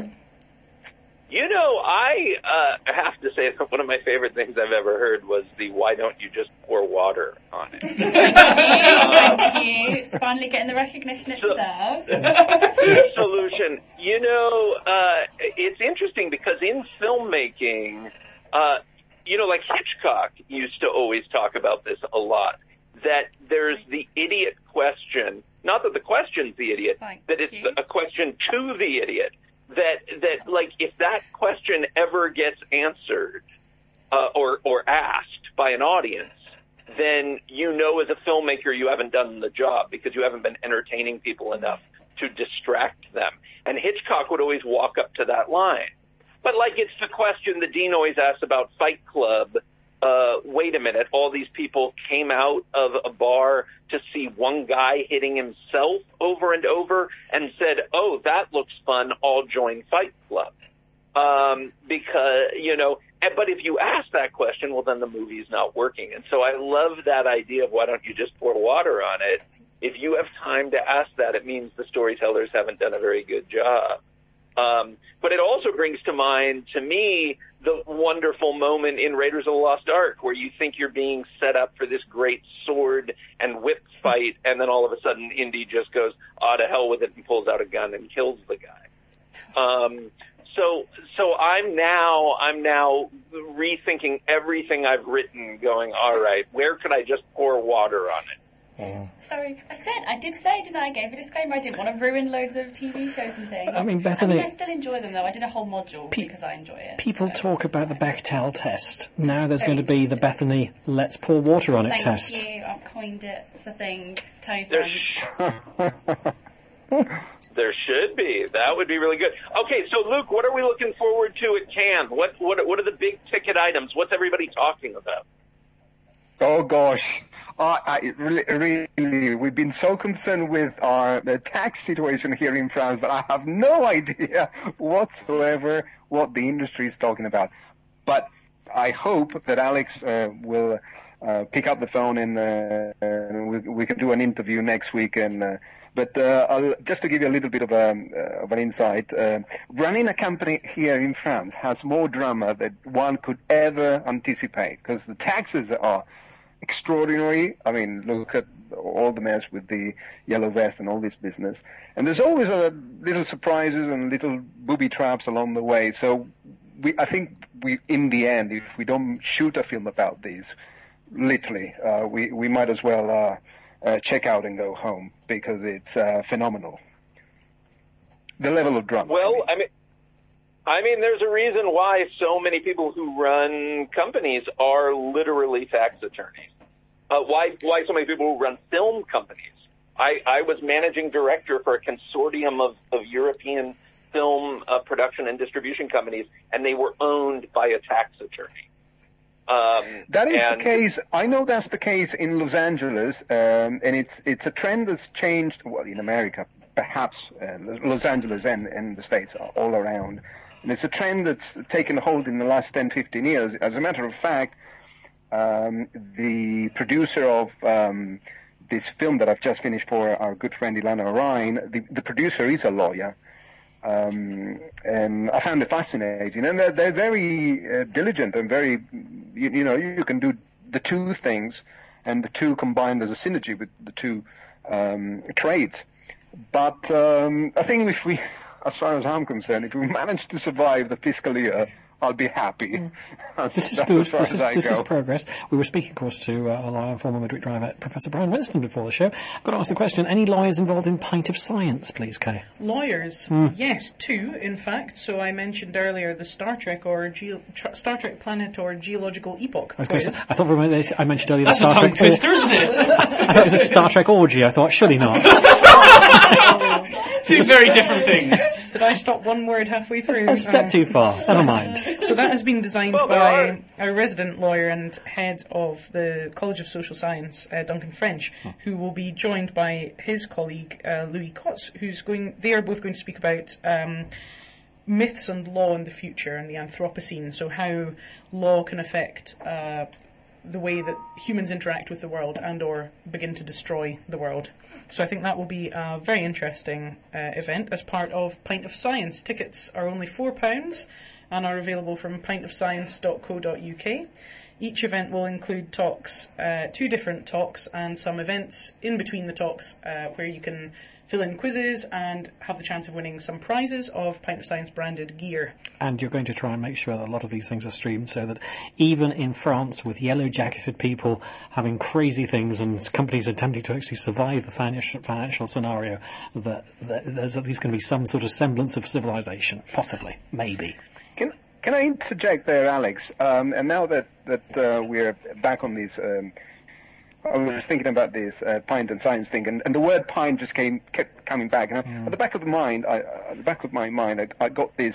I have to say one of my favorite things I've ever heard was the "Why don't you just pour water on it?" Thank you. It's finally getting the recognition it deserves. Solution. It's interesting because in filmmaking, like Hitchcock used to always talk about this a lot, that there's the idiot question. Not that the question's the idiot, that it's a question to the idiot. That if that question ever gets answered or asked by an audience, then as a filmmaker you haven't done the job because you haven't been entertaining people enough to distract them. And Hitchcock would always walk up to that line. But it's the question that Dean always asks about Fight Club, wait a minute, all these people came out of a bar to see one guy hitting himself over and over and said, oh, that looks fun, I'll join Fight Club. Because, but if you ask that question, well, then the movie's not working. And so I love that idea of why don't you just pour water on it? If you have time to ask that, it means the storytellers haven't done a very good job. But it also brings to mind, to me, the wonderful moment in Raiders of the Lost Ark where you think you're being set up for this great sword and whip fight, and then all of a sudden Indy just goes, to hell with it, and pulls out a gun and kills the guy. So I'm now rethinking everything I've written, going, all right, where could I just pour water on it? Yeah. Sorry, I did say, didn't I? I gave a disclaimer. I didn't want to ruin loads of TV shows and things. I mean, Bethany, I still enjoy them, though. I did a whole module because I enjoy it. People talk about the Bechdel test. Now there's going to be the Bethany Let's Pour Water on It test. Thank you. I've coined it. It's a thing. Tell your friends. There should be. That would be really good. Okay, so Luke, what are we looking forward to at Cannes? What are the big ticket items? What's everybody talking about? Oh gosh, really, we've been so concerned with our tax situation here in France that I have no idea whatsoever what the industry is talking about. But I hope that Alex will pick up the phone and we can do an interview next week. But just to give you a little bit of an insight, running a company here in France has more drama than one could ever anticipate because the taxes are extraordinary. I mean, look at all the mess with the yellow vest and all this business. And there's always little surprises and little booby traps along the way. So I think in the end, if we don't shoot a film about these, literally, we might as well check out and go home because it's phenomenal. The level of drama. Well, I mean, there's a reason why so many people who run companies are literally tax attorneys. Why so many people who run film companies? I was managing director for a consortium of European film production and distribution companies, and they were owned by a tax attorney. That is the case. I know that's the case in Los Angeles, and it's a trend that's changed. Well, in America, perhaps Los Angeles and the States are all around. And it's a trend that's taken hold in the last 10, 15 years. As a matter of fact, the producer of this film that I've just finished for our good friend Ilana Ryan, the producer is a lawyer. And I found it fascinating. And they're very diligent and very, you can do the two things, and the two combined as a synergy with the two trades. But I think if we, as far as I'm concerned, if we manage to survive the fiscal year, I'll be happy. This is good. This is progress. We were speaking, of course, to our former Midweek driver, Professor Brian Winston, before the show. I've got to ask the question, any lawyers involved in Pint of Science, please, Kay? Lawyers? Yes, two, in fact. So I mentioned earlier the Star Trek Star Trek Planet or Geological Epoch quiz. I thought I mentioned earlier That's the Star Trek... That's a tongue twister, isn't it? I thought it was a Star Trek orgy. I thought, surely not. Two very different things. Did I stop one word halfway through? A step too far. Never mind. So that has been designed by a resident lawyer and head of the College of Social Science, Duncan French, who will be joined by his colleague, Louis Kotz, they are both going to speak about myths and law in the future and the Anthropocene, so how law can affect the way that humans interact with the world and or begin to destroy the world. So I think that will be a very interesting event as part of Pint of Science. Tickets are only £4 and are available from pintofscience.co.uk. Each event will include talks, 2 different talks, and some events in between the talks where you can fill in quizzes and have the chance of winning some prizes of Pint of Science branded gear. And you're going to try and make sure that a lot of these things are streamed so that even in France, with yellow-jacketed people having crazy things and companies attempting to actually survive the financial scenario, that there's at least going to be some sort of semblance of civilization, possibly, maybe. Can I interject there, Alex? And now that we're back on this, I was thinking about this pint and science thing, and the word pint just kept coming back. And at the back of my mind, I got this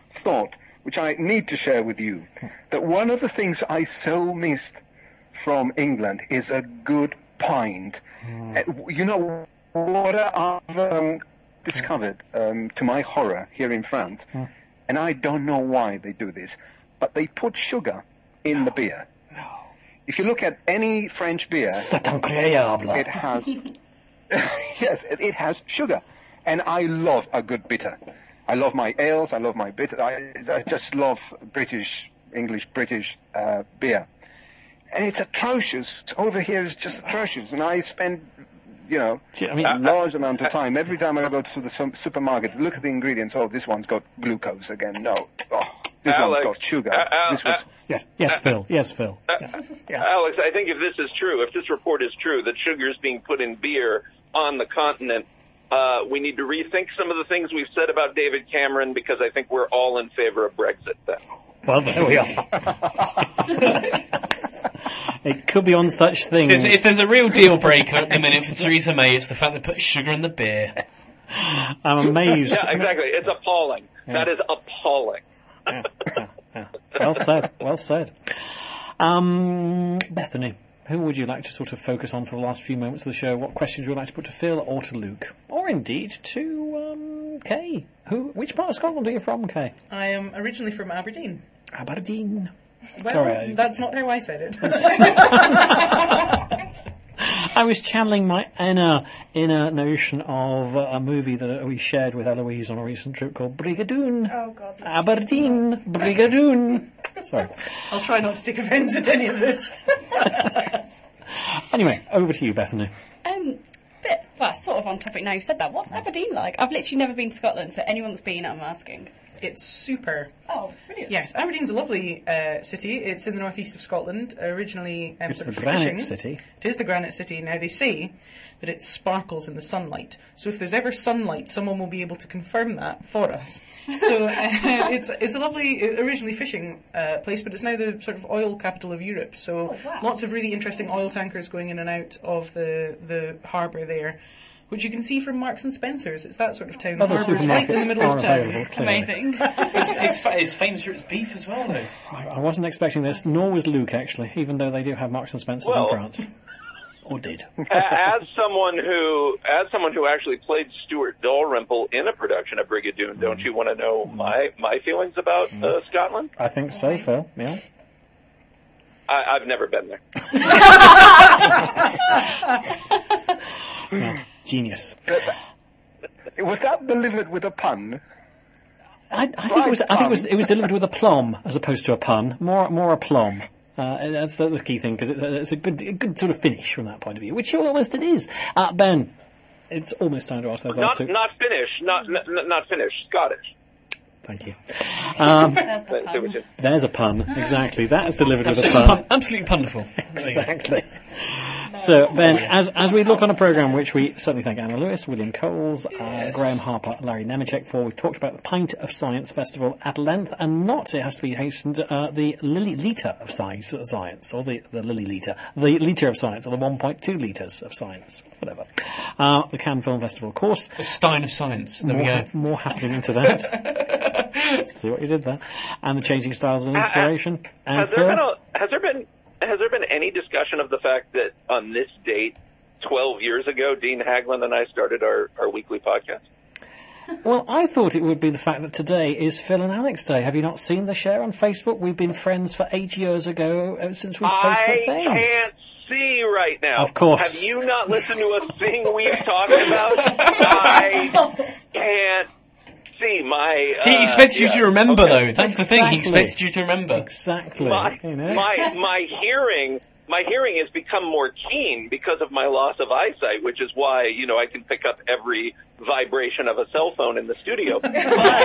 thought, which I need to share with you, that one of the things I so missed from England is a good pint. You know, what I've discovered, to my horror, here in France, and I don't know why they do this, but they put sugar in the beer. If you look at any French beer, C'est incroyable. it has, yes, it has sugar. And I love a good bitter. I love my ales, I love my bitter, I just love English British beer. And it's atrocious. Over here it's just atrocious. And I spend, a large amount of time, every time I go to the supermarket, look at the ingredients, oh, this one's got glucose again, no. Oh, this one's got sugar. Yes, Phil. Yes, Phil. Alex, I think if this report is true, that sugar is being put in beer on the continent, we need to rethink some of the things we've said about David Cameron, because I think we're all in favor of Brexit then. Well, there we are. It could be on such things. If there's a real deal breaker at the minute for Theresa May, it's the fact they put sugar in the beer. I'm amazed. Yeah, exactly. It's appalling. Yeah. That is appalling. Yeah. Well said. Well said. Bethany, who would you like to sort of focus on for the last few moments of the show? What questions would you like to put to Phil or to Luke? Or indeed to Kay? Which part of Scotland are you from, Kay? I am originally from Aberdeen. Aberdeen. Well, Sorry, that's not how I said it. I was channeling my inner notion of a movie that we shared with Eloise on a recent trip called Brigadoon. Oh, God. Aberdeen. Brigadoon. Sorry. I'll try not to take offence at any of this. Anyway, over to you, Bethany. Sort of on topic now you've said that. What's Aberdeen like? I've literally never been to Scotland, so anyone that's been, I'm asking. It's super. Oh, brilliant. Yes, Aberdeen's a lovely city. It's in the northeast of Scotland. Originally, it's the fishing. Granite City. It is the Granite City. Now, they say that it sparkles in the sunlight. So if there's ever sunlight, someone will be able to confirm that for us. So it's a lovely, originally fishing place, but it's now the sort of oil capital of Europe. So lots of really interesting oil tankers going in and out of the harbour there, which you can see from Marks and Spencer's. It's that sort of town. Other Harbour's right in the middle of town. Amazing. It's famous for its beef as well, though. I wasn't expecting this, nor was Luke, actually, even though they do have Marks and Spencer's in France. Or did. As someone who actually played Stuart Dalrymple in a production of Brigadoon, don't you want to know my feelings about Scotland? I think so, Phil. Yeah. I've never been there. Yeah. Genius. Was that delivered with a pun? I think it was delivered with a plum as opposed to a pun. More a plum. That's the key thing, because it's a good sort of finish from that point of view, which almost it is. Ben, it's almost time to ask those last two. Not Finnish, not Finnish, Scottish. Thank you. There's there's a pun, exactly. That's delivered with a pun. Absolutely wonderful. Exactly. So, Ben, as we look on a programme which we certainly thank Anna Lewis, William Coles, Graham Harper, Larry Nemeczek for, we've talked about the Pint of Science Festival at length, and not, it has to be hastened, the Lily-liter of Science, or the Lily-liter, the litre of science, or the 1.2 litres of science, whatever. The Cannes Film Festival, of course. The Stein of Science, there we go. More happening into that. See what you did there. And the Changing Styles of Inspiration. Has there been any discussion of the fact that on this date, 12 years ago, Dean Haglund and I started our weekly podcast? Well, I thought it would be the fact that today is Phil and Alex Day. Have you not seen the share on Facebook? We've been friends for 8 years ago since we Facebook things. I can't see right now. Of course. Have you not listened to a thing we've talked about? I can't see my... he expected you to remember, though. That's the thing. He expected you to remember. Exactly. My hearing has become more keen because of my loss of eyesight, which is why, I can pick up every vibration of a cell phone in the studio. But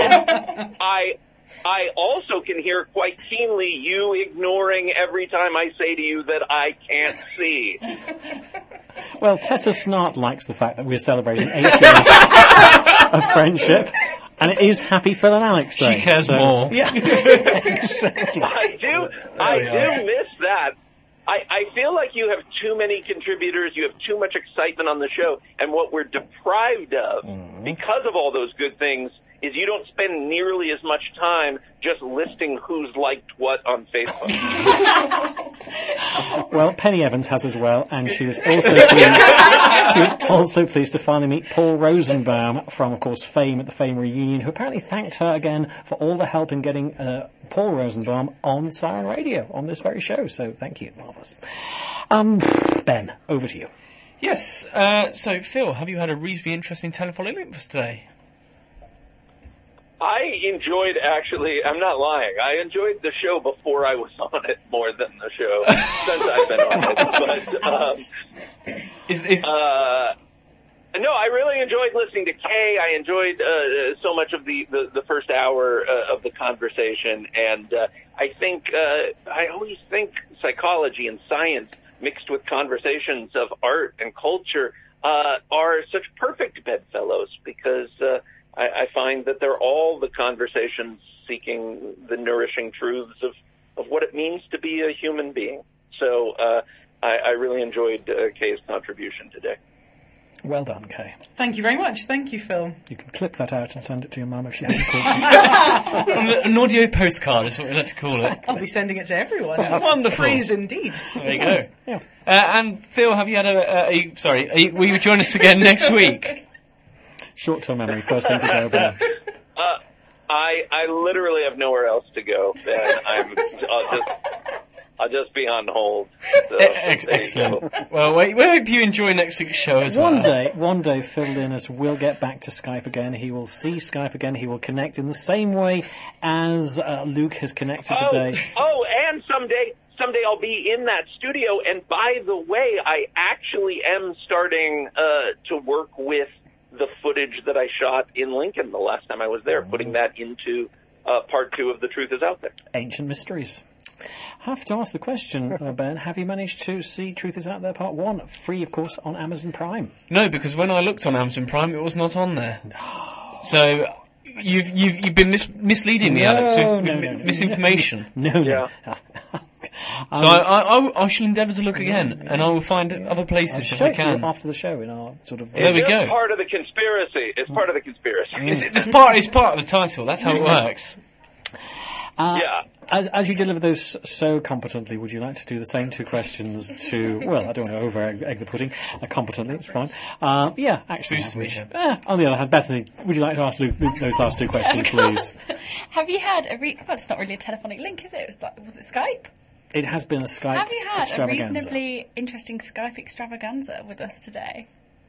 I also can hear quite keenly you ignoring every time I say to you that I can't see. Well, Tessa Snart likes the fact that we're celebrating 8 years of friendship. And it is Happy Phil and Alex Day. She cares more. Yeah, exactly. I do miss that. I feel like you have too many contributors, you have too much excitement on the show, and what we're deprived of, because of all those good things, is you don't spend nearly as much time just listing who's liked what on Facebook. Well, Penny Evans has as well, and she was also pleased to finally meet Paul Rosenbaum from, of course, Fame at the Fame reunion, who apparently thanked her again for all the help in getting Paul Rosenbaum on Siren Radio on this very show. So thank you, marvellous. Ben, over to you. Yes. So, Phil, have you had a reasonably interesting telephonic link for us today? I enjoyed, actually, I'm not lying, I enjoyed the show before I was on it more than the show since I've been on it. But, no, I really enjoyed listening to Kay. I enjoyed so much of the first hour of the conversation. And I always think psychology and science mixed with conversations of art and culture are such perfect bedfellows because I find that they're all the conversations seeking the nourishing truths of what it means to be a human being. So I really enjoyed Kay's contribution today. Well done, Kay. Thank you very much. Thank you, Phil. You can clip that out and send it to your mum if she hasn't called you. An audio postcard is what we like to call it. I'll be sending it to everyone. Wonderful. Praise indeed. There you go. Yeah. And Phil, have you had will you join us again next week? Short-term memory, first thing to go, Ben. I literally have nowhere else to go. Ben, I'll just be on hold. So, excellent. Well, we hope you enjoy next week's show as well. One day, Phil Linus will get back to Skype again. He will see Skype again. He will connect in the same way as Luke has connected today. And someday I'll be in that studio. And by the way, I actually am starting to work with the footage that I shot in Lincoln the last time I was there, putting that into part 2 of The Truth Is Out There. Ancient Mysteries. Have to ask the question, Ben, have you managed to see Truth Is Out There Part 1, free, of course, on Amazon Prime? No, because when I looked on Amazon Prime, it was not on there. So you've been misleading me, Alex, with misinformation. No. So I shall endeavour to look again, and I will find other places if I can. After the show, in our sort of. There we go. It's part of the conspiracy. It's part of the conspiracy. It's part of the title. That's how it works. Yeah. As you deliver those so competently, would you like to do the same 2 questions to, well, I don't want to over-egg the pudding, competently, it's fine. Yeah, actually. On the other hand, Bethany, would you like to ask Luke those last 2 questions, please? Have you had well, it's not really a telephonic link, is it? Was it Skype? It has been a Skype Have you had a extravaganza. reasonably interesting Skype extravaganza with us today?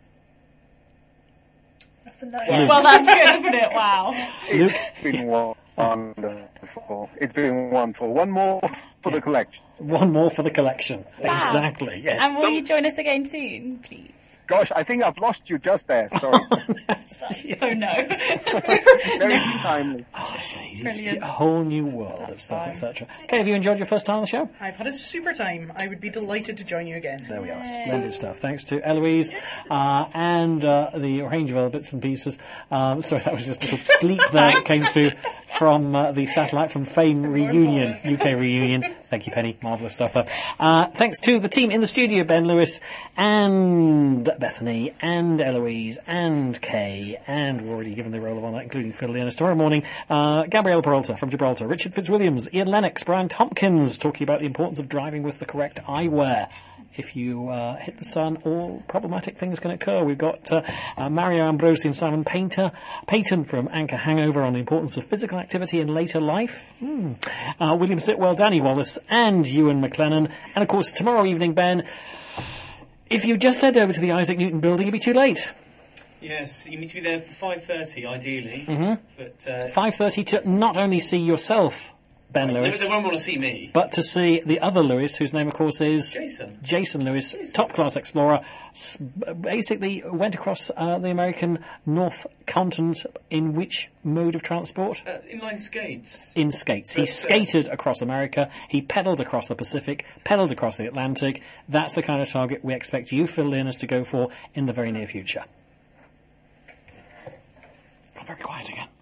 That's a no. Well, that's good, isn't it? Wow. It's been wonderful. It's been wonderful. One more for the collection. One more for the collection. Wow. Exactly, yes. And will you join us again soon, please? Gosh, I think I've lost you just there. Sorry. So no. Very timely. It's a whole new world of stuff, etc. Okay, have you enjoyed your first time on the show? I've had a super time. I would be delighted to join you again. There we are. Splendid stuff. Thanks to Eloise and the range of other bits and pieces. Sorry, that was just a little bleep there that came through from the satellite from Fame reunion, UK reunion. Thank you, Penny. Marvellous stuff there. Thanks to the team in the studio, Ben Lewis and Bethany and Eloise and Kay, and we've already given the roll of honour, including Phil Linus. Tomorrow morning, Gabrielle Peralta from Gibraltar, Richard Fitzwilliams, Ian Lennox, Brian Tompkins, talking about the importance of driving with the correct eyewear. If you hit the sun, all problematic things can occur. We've got Mario Ambrosi and Simon Payton from Anchor Hangover on the importance of physical activity in later life. William Sitwell, Danny Wallace and Ewan McLennan. And of course, tomorrow evening, Ben, if you just head over to the Isaac Newton building, it'll be too late. Yes, you need to be there for 5:30, ideally. But 5:30 to not only see yourself, Ben Lewis. They won't want to see me. But to see the other Lewis, whose name, of course, is Jason Lewis, top-class explorer, basically went across the American North Continent in which mode of transport? Inline skates. In skates. He skated across America, he pedalled across the Pacific, pedalled across the Atlantic. That's the kind of target we expect you, Phil Linus, to go for in the very near future. Very quiet again.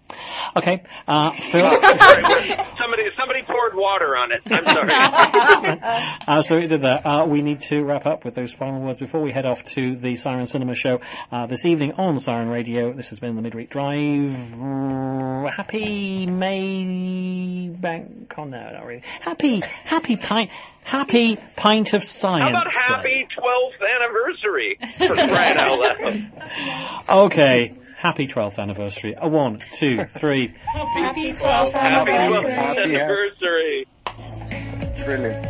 Okay, Phil. Somebody poured water on it. I'm sorry. So we did that. We need to wrap up with those final words before we head off to the Siren Cinema show this evening on Siren Radio. This has been the Midweek Drive. Happy May Bank. Oh no, not really. Happy Pint of Science. How about happy 12th anniversary? For crying out loud. Okay. Happy 12th anniversary. 1, 2, 3. Happy 12th anniversary. Happy 12th anniversary. Brilliant.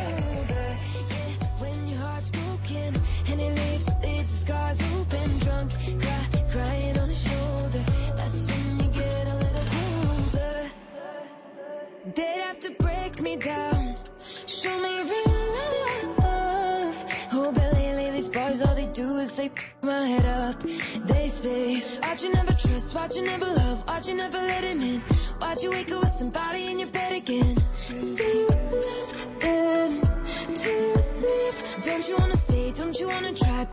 When your heart's broken and it leaves scars open, drunk, crying on his shoulder. That's when you get a little cooler. They'd have to break me down, show me real love. Oh, but lately these boys, all they do is they my head up. They say, why'd you never trust, why'd you never love, why'd you never let him in, why'd you wake up with somebody in your bed again? So you left them to leave. Don't you wanna stay, don't you wanna try?